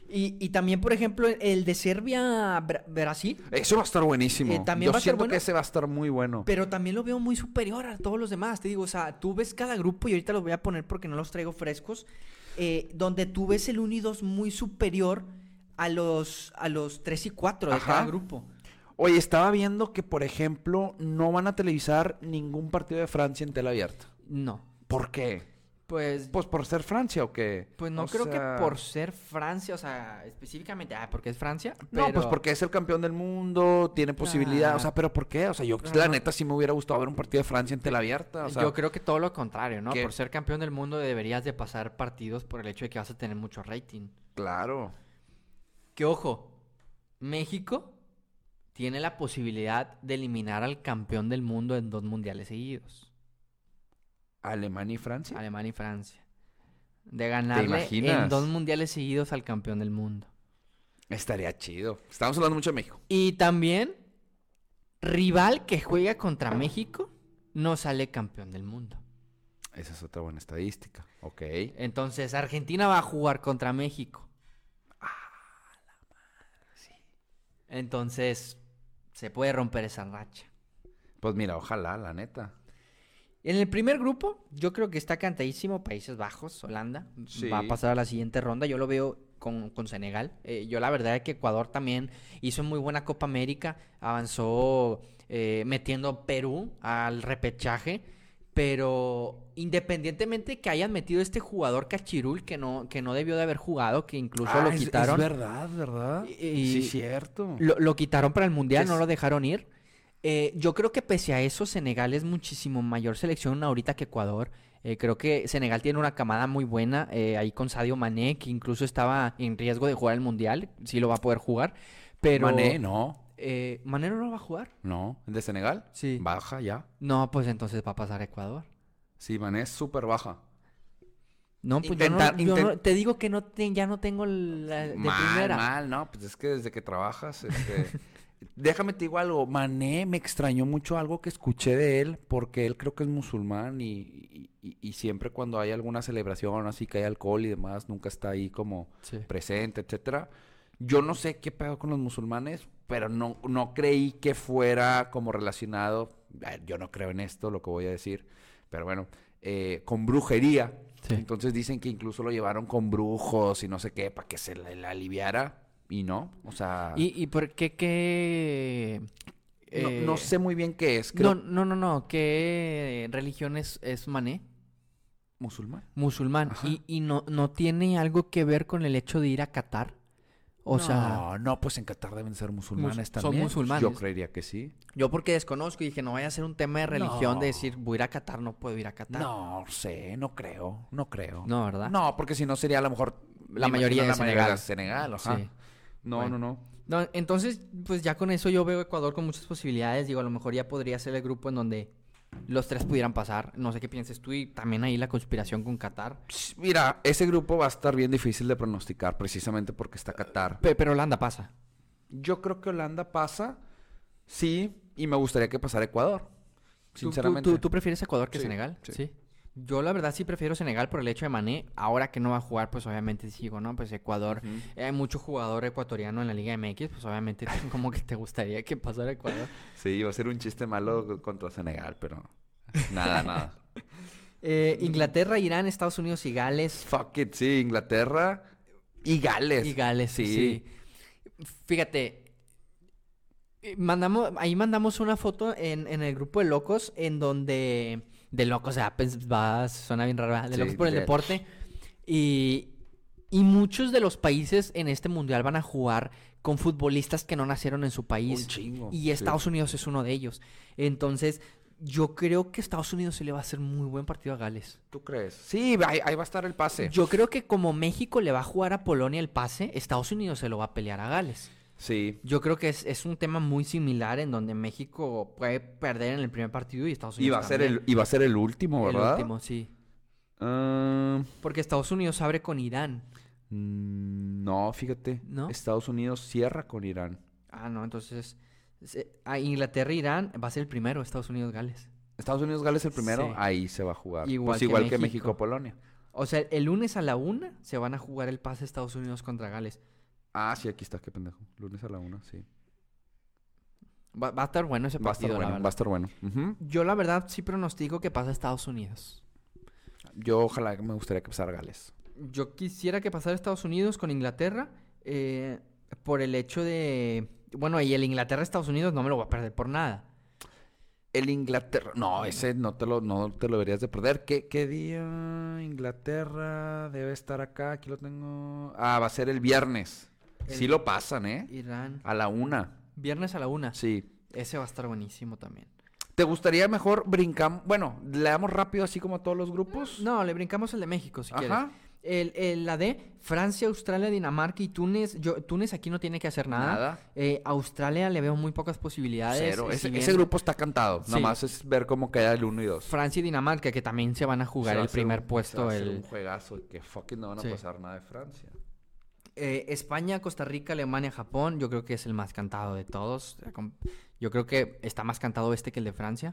Y, y también, por ejemplo, el de Serbia-Brasil, Eso va a estar buenísimo. Eh, también Yo va a estar siento bueno. que ese va a estar muy bueno. pero también lo veo muy superior a todos los demás. Te digo, o sea, tú ves cada grupo, y ahorita los voy a poner porque no los traigo frescos, eh, donde tú ves el uno y dos muy superior a los, a los tres y cuatro de Ajá. cada grupo. Oye, estaba viendo que, por ejemplo, no van a televisar ningún partido de Francia en tela abierta. No. ¿Por qué? Pues, Pues por ser Francia o qué. pues no O creo sea, que por ser Francia, o sea, específicamente, ah, porque es Francia. No, pues pero- porque es el campeón del mundo, tiene posibilidad. Ah. O sea, ¿pero por qué? O sea, yo No, la no. neta sí me hubiera gustado ver un partido de Francia en tela abierta. O sea, Yo creo que todo lo contrario, ¿no? ¿qué? Por ser campeón del mundo deberías de pasar partidos por el hecho de que vas a tener mucho rating. claro. Que ojo, México tiene la posibilidad de eliminar al campeón del mundo en dos mundiales seguidos. Alemania y Francia. Alemania y Francia. De ganarle imaginas? en dos mundiales seguidos al campeón del mundo. Estaría chido. Estamos hablando mucho de México. Y también, rival que juega contra México no sale campeón del mundo. Esa es otra buena estadística. Ok. Entonces, Argentina va a jugar contra México. Entonces, se puede romper esa racha. Pues mira, ojalá, la neta. En el primer grupo, yo creo que está cantadísimo Países Bajos, Holanda. Sí. Va a pasar a la siguiente ronda. Yo lo veo con, con Senegal. Eh, yo la verdad es que Ecuador también hizo muy buena Copa América. Avanzó eh, metiendo Perú al repechaje. Pero independientemente que hayan metido este jugador Cachirul, que no, que no debió de haber jugado, que incluso Ah, lo es- quitaron. Es verdad, ¿verdad? Y- sí, cierto. Lo, lo quitaron para el Mundial, Es- no lo dejaron ir. Eh, yo creo que pese a eso, Senegal es muchísimo mayor selección ahorita que Ecuador. Eh, creo que Senegal tiene una camada muy buena, eh, ahí con Sadio Mané, que incluso estaba en riesgo de jugar el Mundial. Sí lo va a poder jugar, pero... Mané, no. Eh, ¿Mané no lo va a jugar? No. ¿El de Senegal? Sí. Baja ya. No, pues entonces va a pasar a Ecuador. Sí, Mané es súper baja. No, pues yo no- Intentar- yo, no, inten- te digo que no te- ya no tengo la de mal, primera. mal, no, pues es que desde que trabajas, este... Déjame te digo algo, Mané me extrañó mucho algo que escuché de él, porque él creo que es musulmán y, y, y- y siempre cuando hay alguna celebración, así que hay alcohol y demás, nunca está ahí como Sí. presente, etcétera. Yo no sé qué pedo con los musulmanes, pero no, no creí que fuera como relacionado, eh, yo no creo en esto, lo que voy a decir, pero bueno, eh, con brujería. Sí. Entonces dicen que incluso lo llevaron con brujos y no sé qué, para que se le, le aliviara. Y no, o sea, ¿Y, y por qué qué...? no, eh, no sé muy bien qué es. Creo No, no, no, no. ¿Qué religión es, es Mané? musulmán. Musulmán. Ajá. ¿Y, y no, no tiene algo que ver con el hecho de ir a Qatar? O no, sea, no, pues en Qatar deben ser musulmanes Mus- son también. musulmanes. Yo creería que sí. yo porque desconozco y dije, no vaya a ser un tema de religión No. de decir, voy a ir a Qatar, no puedo ir a Qatar. No sé, no creo, no creo. No, ¿verdad? No, porque si no sería a lo mejor La me mayoría imagino de la Senegal. de Senegal, ajá. Sí. No, Bueno. no, no. No, entonces, pues ya con eso yo veo Ecuador con muchas posibilidades. Digo, a lo mejor ya podría ser el grupo en donde los tres pudieran pasar. No sé qué pienses tú y también ahí la conspiración con Qatar. Ps, Mira, ese grupo va a estar bien difícil de pronosticar precisamente porque está Qatar. Pe- pero Holanda pasa. Yo creo que Holanda pasa, sí, y me gustaría que pasara Ecuador. ¿Tú- Sinceramente. ¿Tú, tú, tú prefieres Ecuador que Sí, Senegal? sí. Sí. Yo la verdad sí prefiero Senegal por el hecho de Mané. Ahora que no va a jugar, pues obviamente sigo, ¿no? Pues Ecuador. Ujú. eh, Hay mucho jugador ecuatoriano en la Liga M X, pues obviamente como que te gustaría que pasara Ecuador. Sí, iba a ser un chiste malo contra Senegal, pero nada, nada. Eh, Inglaterra, Irán, Estados Unidos y Gales. Fuck it, sí, Inglaterra y Gales. Y Gales, sí. Sí. Fíjate, eh, mandamos, ahí mandamos una foto en, en el grupo de locos, en donde, de locos, o sea, pues, va, suena bien raro, ¿verdad? De Sí, locos por el de- deporte. Y, y muchos de los países en este mundial van a jugar con futbolistas que no nacieron en su país. Un chingo. Y sí. Estados Unidos es uno de ellos. Entonces, yo creo que Estados Unidos sí le va a hacer muy buen partido a Gales. ¿Tú crees? Sí, ahí, ahí va a estar el pase. Yo creo que como México le va a jugar a Polonia el pase, Estados Unidos se lo va a pelear a Gales. Sí. Yo creo que es, es un tema muy similar en donde México puede perder en el primer partido y Estados Unidos Y va a ser también. el, y va a ser el último, El ¿verdad? último, sí. Ah, Porque Estados Unidos abre con Irán. mm, no, fíjate. ¿No? Estados Unidos cierra con Irán. Ah, no, entonces... se- a Inglaterra e Irán va a ser el primero, Estados Unidos-Gales. Estados Unidos, Gales el primero, Sí. ahí se va a jugar. Igual Pues que igual que México. México-Polonia. O sea, el lunes a la una se van a jugar el pase Estados Unidos contra Gales. Ah, sí, aquí está, qué pendejo. Lunes a la una, sí. Va, va a estar bueno ese Va a estar partido, la bueno, verdad. va a estar bueno. Ujú. Yo la verdad sí pronostico que pasa Estados Unidos. Yo ojalá me gustaría que pasara Gales. Yo quisiera que pasara Estados Unidos con Inglaterra eh, por el hecho de... Bueno, y el Inglaterra-Estados Unidos no me lo voy a perder por nada. El Inglaterra... No, ese no te lo, no te lo deberías de perder. ¿Qué, qué día Inglaterra debe estar acá? Aquí lo tengo... Ah, va a ser el viernes. El- Sí lo pasan, ¿eh? Irán. A la una. Viernes a la una. Sí. Ese va a estar buenísimo también. ¿Te gustaría mejor brincar? Bueno, ¿le damos rápido así como a todos los grupos? No, le brincamos el de México si quieres. Ajá. El, el- la de Francia, Australia, Dinamarca y Túnez. Yo, Túnez aquí no tiene que hacer nada. Nada. Eh, Australia le veo muy pocas posibilidades. Cero. eh, Ese, si bien ese grupo está cantado. Sí. Nada más es ver cómo queda el uno y dos. Francia y Dinamarca, que también se van a jugar Se va a el hacer primer un- se puesto. va a hacer El, un juegazo y que fucking no van a Sí. pasar nada de Francia. eh, España, Costa Rica, Alemania, Japón. Yo creo que es el más cantado de todos. Yo creo que está más cantado este que el de Francia.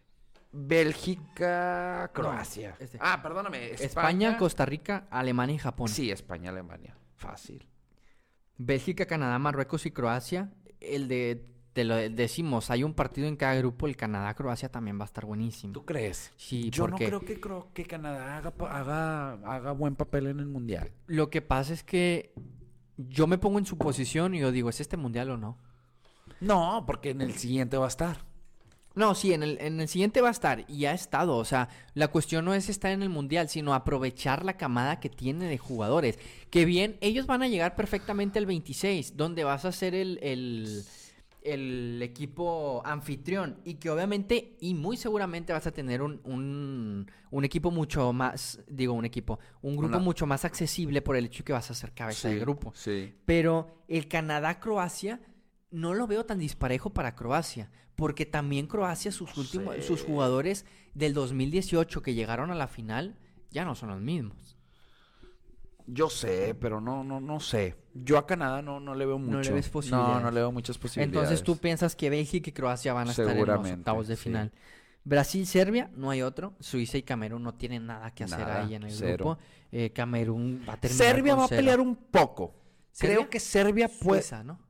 Bélgica, Croacia. este. Ah, perdóname. España, España, Costa Rica, Alemania y Japón. Sí, España, Alemania. Fácil. Bélgica, Canadá, Marruecos y Croacia. El de, te lo decimos, hay un partido en cada grupo. El Canadá-Croacia también va a estar buenísimo. ¿Tú crees? Sí, Yo porque no creo que, creo que Canadá haga, pa- haga, haga buen papel en el Mundial. lo que pasa es que yo me pongo en su posición y yo digo, ¿es este mundial o no? No, porque en el siguiente va a estar. No, sí, en el, en el siguiente va a estar y ha estado. O sea, la cuestión no es estar en el mundial, sino aprovechar la camada que tiene de jugadores. Que bien, ellos van a llegar perfectamente el veintiséis, donde vas a ser el, el, el equipo anfitrión. Y que obviamente y muy seguramente vas a tener un, un, un equipo mucho más, digo un equipo, un grupo Una- mucho más accesible por el hecho de que vas a ser cabeza de grupo. Sí. Pero el Canadá-Croacia no lo veo tan disparejo para Croacia, porque también Croacia, sus últimos, Sí. sus jugadores del dos mil dieciocho que llegaron a la final, ya no son los mismos. Yo sé, pero no, no, no sé. Yo a Canadá no, no le veo mucho. No le ves No, posibilidades. no le veo muchas posibilidades. Entonces tú piensas que Bélgica y Croacia van a estar en los Seguramente, octavos de sí. final. Brasil-Serbia, no hay otro. Suiza y Camerún no tienen nada que hacer Nada, ahí en el cero. grupo. Eh, Camerún va a terminar Serbia con va a cero. pelear un poco. ¿Serbia? Creo que Serbia puede... Suiza, ¿no?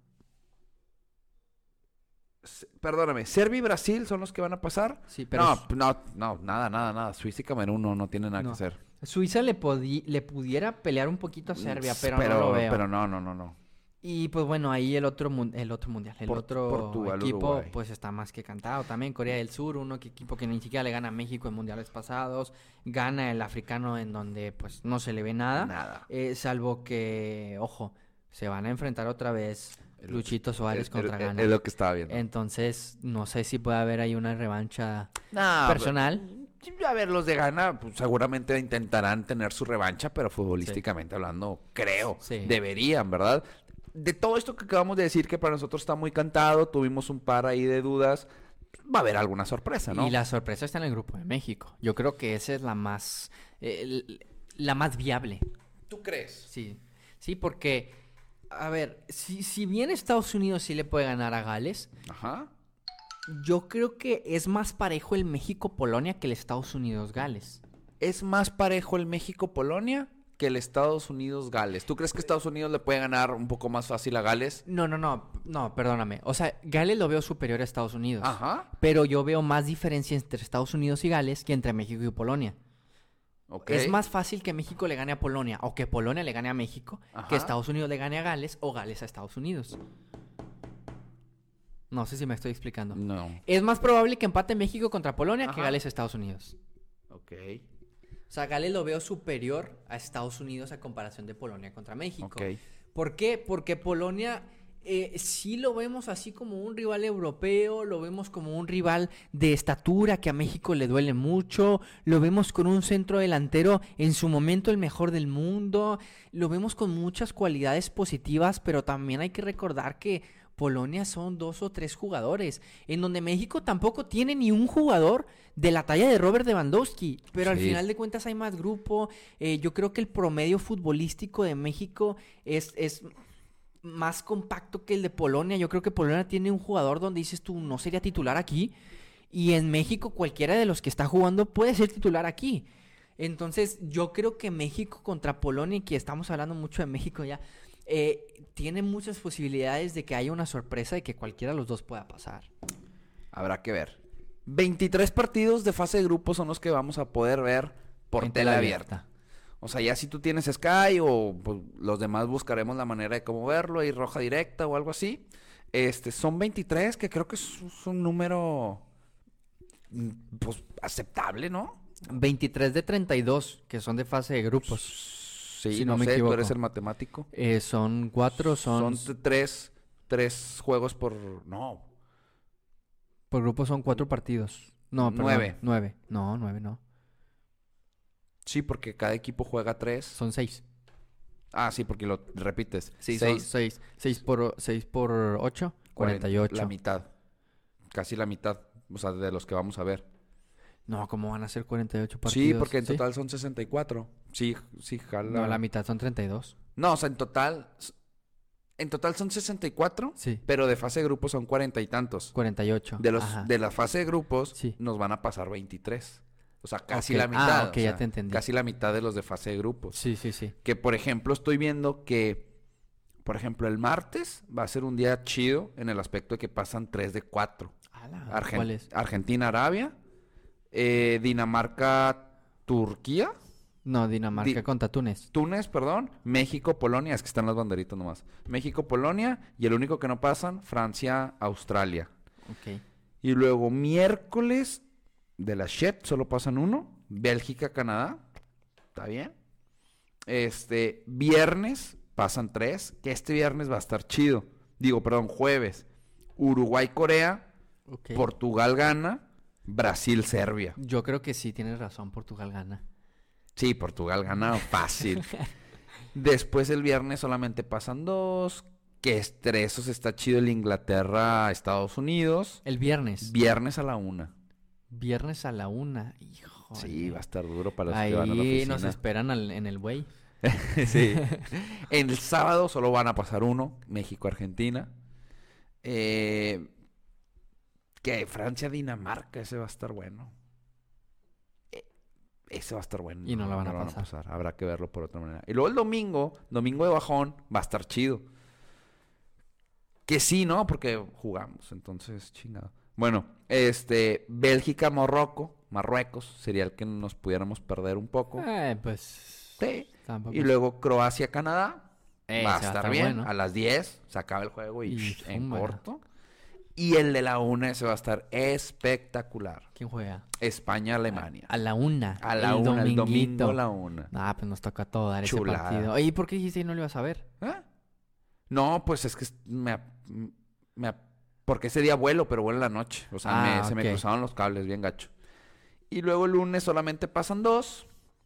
S- Perdóname, Serbia y Brasil son los que van a pasar. Sí, pero No, no, no, nada, nada, nada. Suiza y Camerún no, no tienen nada No. que hacer. Suiza le, podi- le pudiera pelear un poquito a Serbia, pero, no lo veo. Pero no, no, no, no. Y pues bueno, ahí el otro mun- el otro mundial, el Port- otro Portugal, equipo Uruguay. pues está más que cantado. También Corea del Sur, uno que equipo que ni siquiera le gana a México en mundiales pasados, gana el africano en donde pues no se le ve nada, Nada. eh, salvo que, ojo, se van a enfrentar otra vez El- Luchito Suárez Es- contra es- Ghana. Es lo que estaba viendo. Entonces, no sé si puede haber ahí una revancha No, personal. pero- a ver, los de Ghana pues, seguramente intentarán tener su revancha, pero futbolísticamente hablando, creo, Sí. deberían, ¿verdad? De todo esto que acabamos de decir, que para nosotros está muy cantado, tuvimos un par ahí de dudas, va a haber alguna sorpresa, ¿no? Y la sorpresa está en el grupo de México. Yo creo que esa es la más, eh, el- la más viable. ¿Tú crees? Sí, sí, porque, a ver, si, si bien Estados Unidos sí le puede ganar a Gales, Ajá. yo creo que es más parejo el México-Polonia que el Estados Unidos-Gales. ¿Es más parejo el México-Polonia que el Estados Unidos-Gales? ¿Tú crees que Estados Unidos le puede ganar un poco más fácil a Gales? No, no, no, no, perdóname. O sea, Gales lo veo superior a Estados Unidos. Ajá. Pero yo veo más diferencia entre Estados Unidos y Gales que entre México y Polonia. Ok. Es más fácil que México le gane a Polonia o que Polonia le gane a México Ajá. que Estados Unidos le gane a Gales o Gales a Estados Unidos. No sé si me estoy explicando. No. Es más probable que empate México contra Polonia que Ajá. Gales a Estados Unidos. Ok. O sea, Gales lo veo superior a Estados Unidos a comparación de Polonia contra México. Ok. ¿Por qué? Porque Polonia eh, sí lo vemos así como un rival europeo, lo vemos como un rival de estatura que a México le duele mucho, lo vemos con un centro delantero en su momento el mejor del mundo, lo vemos con muchas cualidades positivas, pero también hay que recordar que Polonia son dos o tres jugadores, en donde México tampoco tiene ni un jugador de la talla de Robert Lewandowski, pero al Sí. final de cuentas hay más grupo. Eh, yo creo que el promedio futbolístico de México es, es más compacto que el de Polonia. Yo creo que Polonia tiene un jugador donde dices tú, no sería titular aquí, y en México cualquiera de los que está jugando puede ser titular aquí. Entonces yo creo que México contra Polonia, y que estamos hablando mucho de México ya, eh, tiene muchas posibilidades de que haya una sorpresa y que cualquiera de los dos pueda pasar. Habrá que ver. veintitrés partidos de fase de grupos son los que vamos a poder ver por En tela tela abierta. abierta. O sea, ya si tú tienes Sky o pues, los demás buscaremos la manera de cómo verlo, ahí roja directa o algo así. Este, son veintitrés, que creo que es, es un número mm, pues aceptable, ¿no? veintitrés de treinta y dos que son de fase de grupos. Sí, Si no, no me sé, tú equivoco. eres el matemático. Eh, son cuatro, son... Son t- tres, tres juegos por... No, Por grupo son cuatro partidos. No, perdón, Nueve. Nueve. No, nueve no. sí, porque cada equipo juega tres. Son seis. Ah, sí, porque lo repites. Sí, son Seis, seis. Seis por, seis por ocho, cuarenta y ocho. La mitad. Casi la mitad. O sea, de los que vamos a ver. No, ¿cómo van a ser cuarenta y ocho partidos? Sí, porque en total son sesenta y cuatro. Sí, sí, jala. No, la mitad son treinta y dos. No, o sea, en total... En total son sesenta y cuatro, Sí. pero de fase de grupos son cuarenta y tantos. cuarenta y ocho. De los Ajá. de la fase de grupos Sí. nos van a pasar veintitrés. O sea, casi Ok. la Ah, mitad. ok, o ya sea, te entendí. Casi la mitad de los de fase de grupos. Sí, sí, sí. Que, por ejemplo, estoy viendo que, por ejemplo, el martes va a ser un día chido en el aspecto de que pasan tres de cuatro. Ala, Argen- ¿cuál es? Argentina-Arabia, eh, Dinamarca-Turquía, No, Dinamarca Di- contra Túnez. Túnez, perdón, México-Polonia, es que están las banderitas nomás. México-Polonia y el único que no pasan, Francia-Australia. Ok. Y luego miércoles de la Shet solo pasan uno, Bélgica-Canadá, ¿está bien? Este, viernes pasan tres, que este viernes va a estar chido. Digo, perdón, jueves, Uruguay-Corea, Ok. Portugal-Ghana, Brasil-Serbia. Yo creo que sí, tienes razón, Portugal gana. Sí, Portugal gana fácil. Después el viernes solamente pasan dos. Que entre esos está chido el Inglaterra-Estados Unidos. El viernes. Viernes a la una. Viernes a la una. Hijo. Sí, va a estar duro para los Ahí que van a la oficina. nos esperan al- en el güey. Sí. El sábado solo van a pasar uno. México-Argentina. Eh, que Francia-Dinamarca. Ese va a estar bueno. Ese va a estar bueno. Y no lo van a pasar. Habrá que verlo por otra manera. Y luego el domingo, domingo de bajón, va a estar chido. Que sí, ¿no? Porque jugamos, entonces, chingado. Bueno, este, Bélgica-Marruecos, Marruecos, sería el que nos pudiéramos perder un poco. Eh, pues... Sí. tampoco Y es- luego Croacia-Canadá, Ese va a estar bien. bueno. A las diez se acaba el juego y, Y shh, en fúmbala. corto. Y el de la una ese va a estar espectacular. ¿Quién juega? España-Alemania. A la una. A la el una, el dominguito. domingo a la una. Ah, pues nos toca todo dar Chulada. ese partido. Oye, ¿y por qué dijiste que no lo ibas a ver? ¿Eh? No, pues es que es- me, ap- me ap- porque ese día vuelo, pero vuelo en la noche. O sea, Ah, me- se me ok. cruzaron los cables bien gacho. Y luego el lunes solamente pasan dos.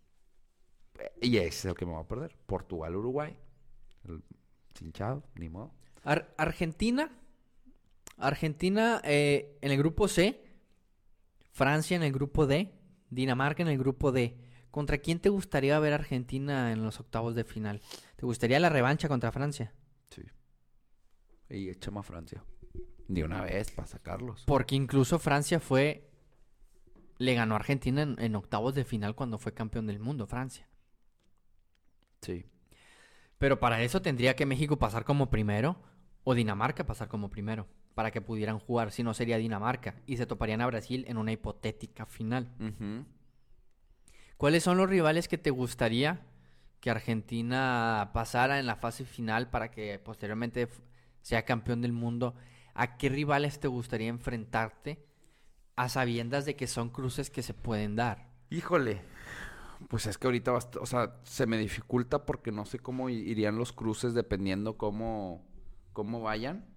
Y ese es el que me va a perder. Portugal-Uruguay. El cinchado, ni modo. Ar- Argentina. Argentina eh, en el grupo C. Francia en el grupo D. Dinamarca en el grupo D. ¿Contra quién te gustaría ver a Argentina en los octavos de final? ¿Te gustaría la revancha contra Francia? Sí. Y echamos a Francia. De una vez, para sacarlos. Porque incluso Francia fue... Le ganó a Argentina en, en octavos de final cuando fue campeón del mundo, Francia. Sí. Pero para eso tendría que México pasar como primero o Dinamarca pasar como primero para que pudieran jugar, si no sería Dinamarca y se toparían a Brasil en una hipotética final. Ujú. ¿Cuáles son los rivales que te gustaría que Argentina pasara en la fase final para que posteriormente f- sea campeón del mundo? ¿A qué rivales te gustaría enfrentarte a sabiendas de que son cruces que se pueden dar? Híjole. Pues es que ahorita, bast- o sea, se me dificulta porque no sé cómo i- irían los cruces dependiendo cómo, cómo vayan.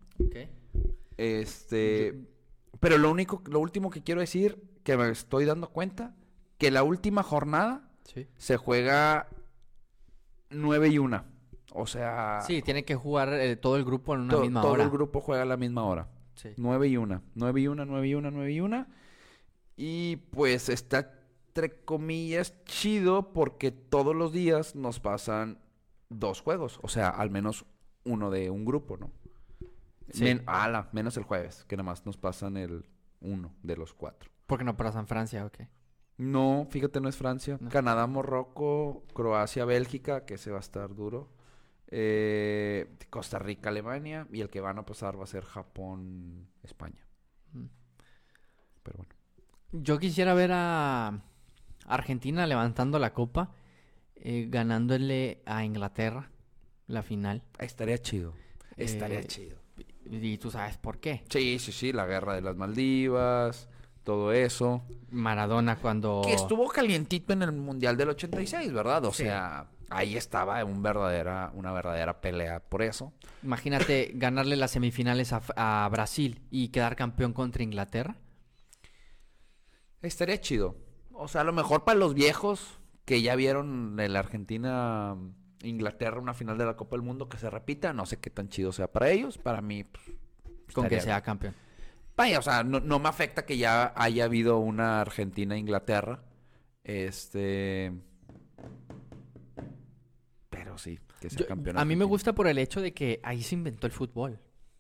Este, pero lo único, lo último que quiero decir, que me estoy dando cuenta, que la última jornada Sí. se juega nueve y una. O sea, Sí, tiene que jugar eh, todo el grupo en una to- misma todo hora. el grupo juega a la misma hora. Sí. nueve y una. nueve y una, nueve y una, nueve y una. Y pues está, entre comillas, chido porque todos los días nos pasan dos juegos. O sea, al menos uno de un grupo, ¿no? Sí. Men- ala, menos el jueves, que nada más nos pasan el uno de los cuatro. Porque no pasan Francia, ok. No, fíjate, no es Francia. No. Canadá, Marruecos, Croacia, Bélgica, que ese va a estar duro. Eh, Costa Rica, Alemania. Y el que van a pasar va a ser Japón, España. Mm. Pero bueno. Yo quisiera ver a Argentina levantando la copa, eh, ganándole a Inglaterra la final. Estaría chido. Estaría Eh, chido. Y tú sabes por qué. Sí, sí, sí. La guerra de las Maldivas. Todo eso. Maradona cuando... Que estuvo calientito en el Mundial del ochenta y seis, ¿verdad? O Sí. sea, ahí estaba un verdadera, una verdadera pelea por eso. Imagínate ganarle las semifinales a, a Brasil y quedar campeón contra Inglaterra. Estaría chido. O sea, a lo mejor para los viejos que ya vieron en la Argentina Inglaterra una final de la Copa del Mundo que se repita, no sé qué tan chido sea para ellos. Para mí, pues, Con que estaría sea bien. campeón. Vaya, o sea, no, no me afecta que ya haya habido una Argentina-Inglaterra. Este. Pero sí, que sea Yo- campeón. a mí me argentino. gusta por el hecho de que ahí se inventó el fútbol.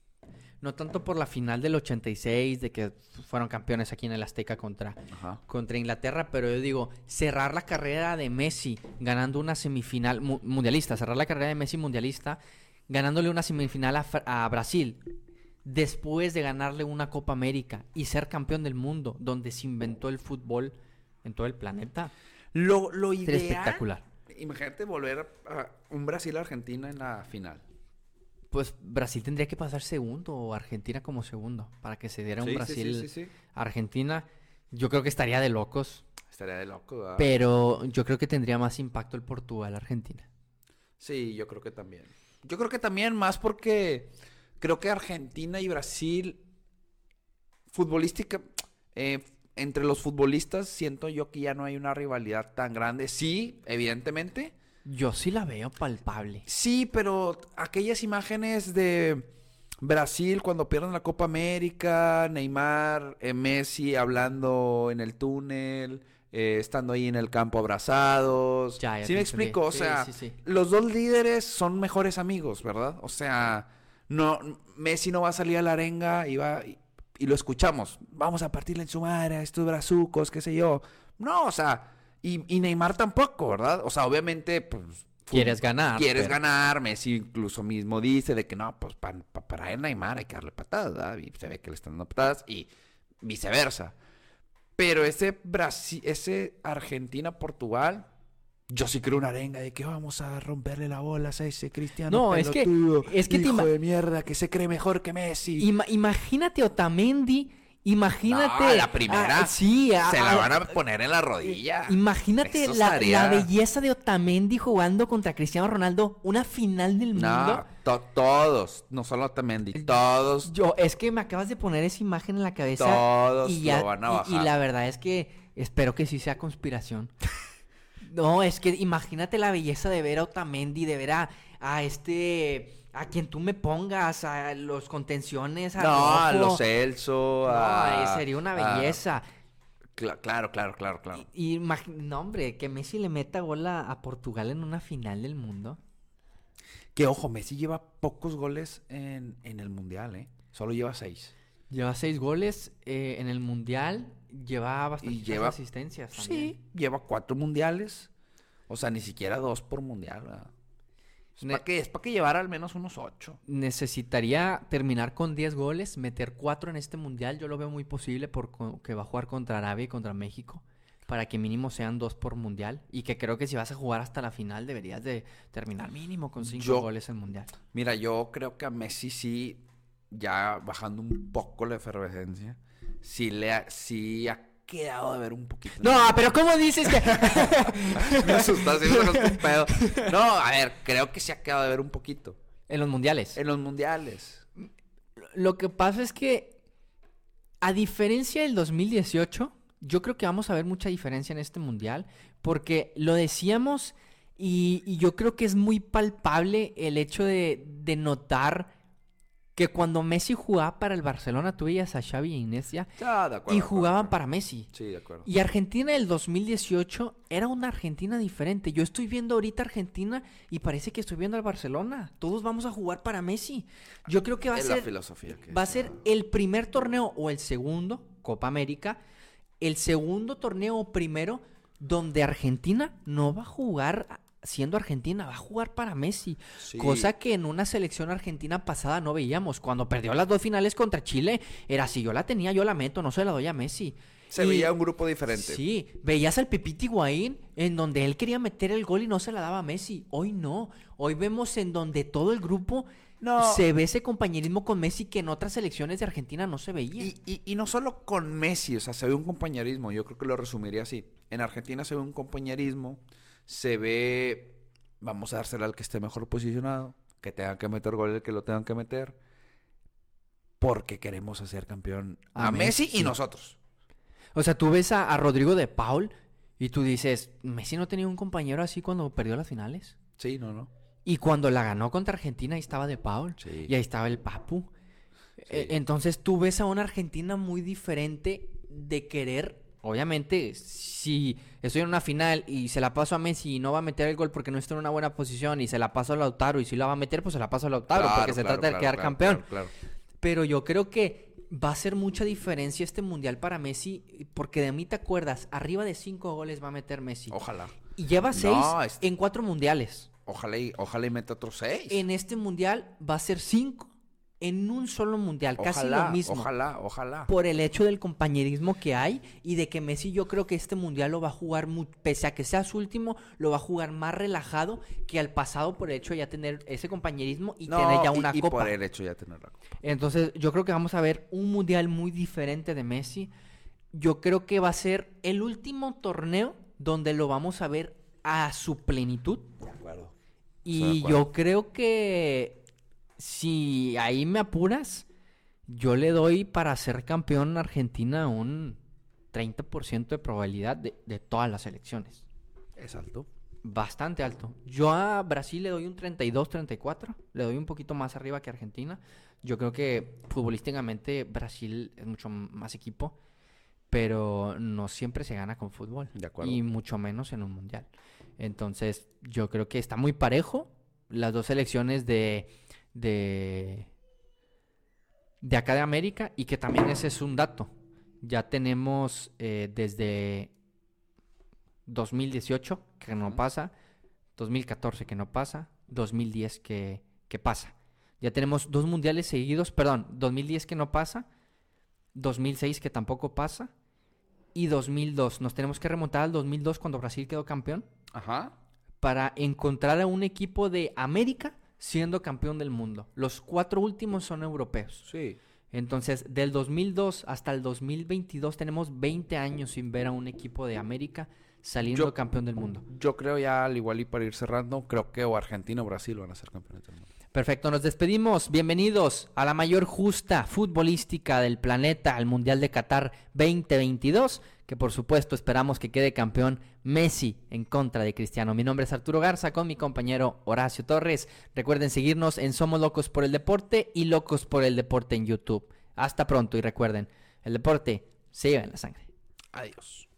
No tanto por la final del ochenta y seis, de que fueron campeones aquí en el Azteca contra, Ajá. contra Inglaterra, pero yo digo, cerrar la carrera de Messi ganando una semifinal mu- mundialista, cerrar la carrera de Messi mundialista ganándole una semifinal a, Fr- a Brasil, después de ganarle una Copa América y ser campeón del mundo, donde se inventó el fútbol en todo el planeta. Lo, lo Sería ideal. espectacular. Imagínate volver a un Brasil-Argentina en la final. Pues Brasil tendría que pasar segundo o Argentina como segundo para que se diera un Sí, sí, sí, Brasil sí, sí. Argentina. Yo creo que estaría de locos, Estaría de loco, ¿verdad? pero yo creo que tendría más impacto el Portugal Argentina. Sí, yo creo que también. Yo creo que también más porque creo que Argentina y Brasil, futbolística, eh, entre los futbolistas siento yo que ya no hay una rivalidad tan grande. Sí, evidentemente. Yo sí la veo palpable. Sí, pero aquellas imágenes de Brasil cuando pierden la Copa América, Neymar, eh, Messi hablando en el túnel, eh, estando ahí en el campo abrazados. Ya, ya ¿Sí te me entendí. explico? O Sí, sea, sí, sí. los dos líderes son mejores amigos, ¿verdad? O sea, no, Messi no va a salir a la arenga y va y, y lo escuchamos. Vamos a partirle en su madre a estos brazucos, qué sé yo. No, o sea, y, y Neymar tampoco, ¿verdad? O sea, obviamente, pues... Quieres ganar. Quieres pero- ganar, Messi incluso mismo dice de que no, pues pa- pa- para él Neymar hay que darle patadas, ¿verdad? Y se ve que le están dando patadas y viceversa. Pero ese Brasil, ese Argentina-Portugal, yo sí creo una arenga de que vamos a romperle la bola a ese Cristiano No, es que- pelotudo, es que te hijo ima- de mierda, que se cree mejor que Messi. Ima- imagínate Otamendi, imagínate... No, la primera ah, sí, ah, se la ah, van a poner en la rodilla. Imagínate Eso la, estaría- la belleza de Otamendi jugando contra Cristiano Ronaldo, una final del mundo. No, to- todos, no solo Otamendi, todos. Yo, es que me acabas de poner esa imagen en la cabeza. Todos y ya, lo van a y- bajar. Y, la verdad es que espero que sí sea conspiración. No, es que imagínate la belleza de ver a Otamendi, de ver a, a este, a quien tú me pongas, a los contenciones, a No, a Rojo. los Celso, No, a... eh, sería una a- belleza. Cla- claro, claro, claro, claro. Y, y imagi- no, hombre, que Messi le meta gol a, a Portugal en una final del mundo. Que ojo, Messi lleva pocos goles en, en el Mundial, ¿eh? Solo lleva seis. Lleva seis goles eh, en el Mundial, lleva bastantes lleva- asistencias también. Sí, lleva cuatro mundiales. O sea, ni siquiera dos por mundial, ¿verdad? Es Ne- para que, es pa' que llevara al menos unos ocho. Necesitaría terminar con diez goles, meter cuatro en este mundial. Yo lo veo muy posible porque va a jugar contra Arabia y contra México. Para que mínimo sean dos por mundial. Y que creo que si vas a jugar hasta la final deberías de terminar mínimo con cinco Yo- goles en mundial. Mira, yo creo que a Messi sí, ya bajando un poco la efervescencia, sí, le ha, sí ha quedado de ver un poquito. No, pero ¿cómo dices que...? Me asustaste, me sacaste un pedo. No, a ver, creo que sí ha quedado de ver un poquito. En los mundiales. En los mundiales. Lo que pasa es que, a diferencia del dos mil dieciocho, yo creo que vamos a ver mucha diferencia en este mundial, porque lo decíamos y, y yo creo que es muy palpable el hecho de, de notar que cuando Messi jugaba para el Barcelona, tú veías a Xavi y Iniesta Ah, de acuerdo. y de acuerdo, jugaban de acuerdo. para Messi. Sí, de acuerdo. Y Argentina del dos mil dieciocho era una Argentina diferente. Yo estoy viendo ahorita Argentina y parece que estoy viendo al Barcelona. Todos vamos a jugar para Messi. Yo creo que va a Es ser la filosofía que va a está- ser el primer torneo o el segundo, Copa América, el segundo torneo o primero donde Argentina no va a jugar siendo Argentina, va a jugar para Messi. Sí. Cosa que en una selección argentina pasada no veíamos. Cuando perdió las dos finales contra Chile, era si yo la tenía, yo la meto, no se la doy a Messi. Se Y- veía un grupo diferente. Sí, veías al Pipita Higuaín en donde él quería meter el gol y no se la daba a Messi. Hoy no. Hoy vemos en donde todo el grupo No. se ve ese compañerismo con Messi que en otras selecciones de Argentina no se veía. Y, y, y no solo con Messi, o sea, se ve un compañerismo, yo creo que lo resumiría así. En Argentina se ve un compañerismo, se ve, vamos a dársela al que esté mejor posicionado, que tenga que meter gol el que lo tengan que meter, porque queremos hacer campeón a, A Messi, Messi, y sí. nosotros. O sea, tú ves a, a Rodrigo de Paul y tú dices, Messi no tenía un compañero así cuando perdió las finales. Sí, no, no. Y cuando la ganó contra Argentina, ahí estaba de Paul. Sí. Y ahí estaba el Papu. Eh, entonces tú ves a una Argentina muy diferente de querer. Obviamente, si estoy en una final y se la paso a Messi y no va a meter el gol porque no está en una buena posición y se la paso a Lautaro y si la va a meter, pues se la paso a Lautaro Claro, porque se claro, trata de claro, quedar claro, campeón. claro, claro. Pero yo creo que va a ser mucha diferencia este mundial para Messi porque de mí te acuerdas, arriba de cinco goles va a meter Messi. Ojalá. Y lleva seis No, es- en cuatro mundiales. Ojalá y, ojalá y meta otros seis. En este mundial va a ser cinco en un solo mundial, casi Ojalá, lo mismo. ojalá, ojalá. Por el hecho del compañerismo que hay y de que Messi yo creo que este mundial lo va a jugar, mu- pese a que sea su último, lo va a jugar más relajado que al pasado por el hecho de ya tener ese compañerismo y No, tener ya y- una y copa. por el hecho ya tener la copa. Entonces yo creo que vamos a ver un mundial muy diferente de Messi. Yo creo que va a ser el último torneo donde lo vamos a ver a su plenitud. De acuerdo. Estoy de Y acuerdo. yo creo que si ahí me apuras, yo le doy para ser campeón Argentina un treinta por ciento de probabilidad de, de todas las elecciones. Es alto. Bastante alto. Yo a Brasil le doy un treinta y dos, treinta y cuatro. Le doy un poquito más arriba que Argentina. Yo creo que futbolísticamente Brasil es mucho más equipo, pero no siempre se gana con fútbol. De acuerdo. Y mucho menos en un mundial. Entonces, yo creo que está muy parejo las dos selecciones de, de, de acá de América y que también ese es un dato. Ya tenemos eh, desde dos mil dieciocho que no pasa, dos mil catorce que no pasa, dos mil diez que, que pasa. Ya tenemos dos mundiales seguidos, perdón, dos mil diez que no pasa, dos mil seis que tampoco pasa y dos mil dos. Nos tenemos que remontar al dos mil dos cuando Brasil quedó campeón Ajá. para encontrar a un equipo de América siendo campeón del mundo. Los cuatro últimos son europeos. Sí. Entonces, del dos mil dos hasta el dos mil veintidós tenemos veinte años sin ver a un equipo de América saliendo Yo- campeón del mundo. Yo creo ya, al igual y para ir cerrando, creo que o Argentina o Brasil van a ser campeones del mundo. Perfecto, nos despedimos. Bienvenidos a la mayor justa futbolística del planeta, al Mundial de Qatar veinte veintidós, que por supuesto esperamos que quede campeón Messi en contra de Cristiano. Mi nombre es Arturo Garza con mi compañero Horacio Torres. Recuerden seguirnos en Somos Locos por el Deporte y Locos por el Deporte en YouTube. Hasta pronto y recuerden, el deporte se lleva en la sangre. Adiós.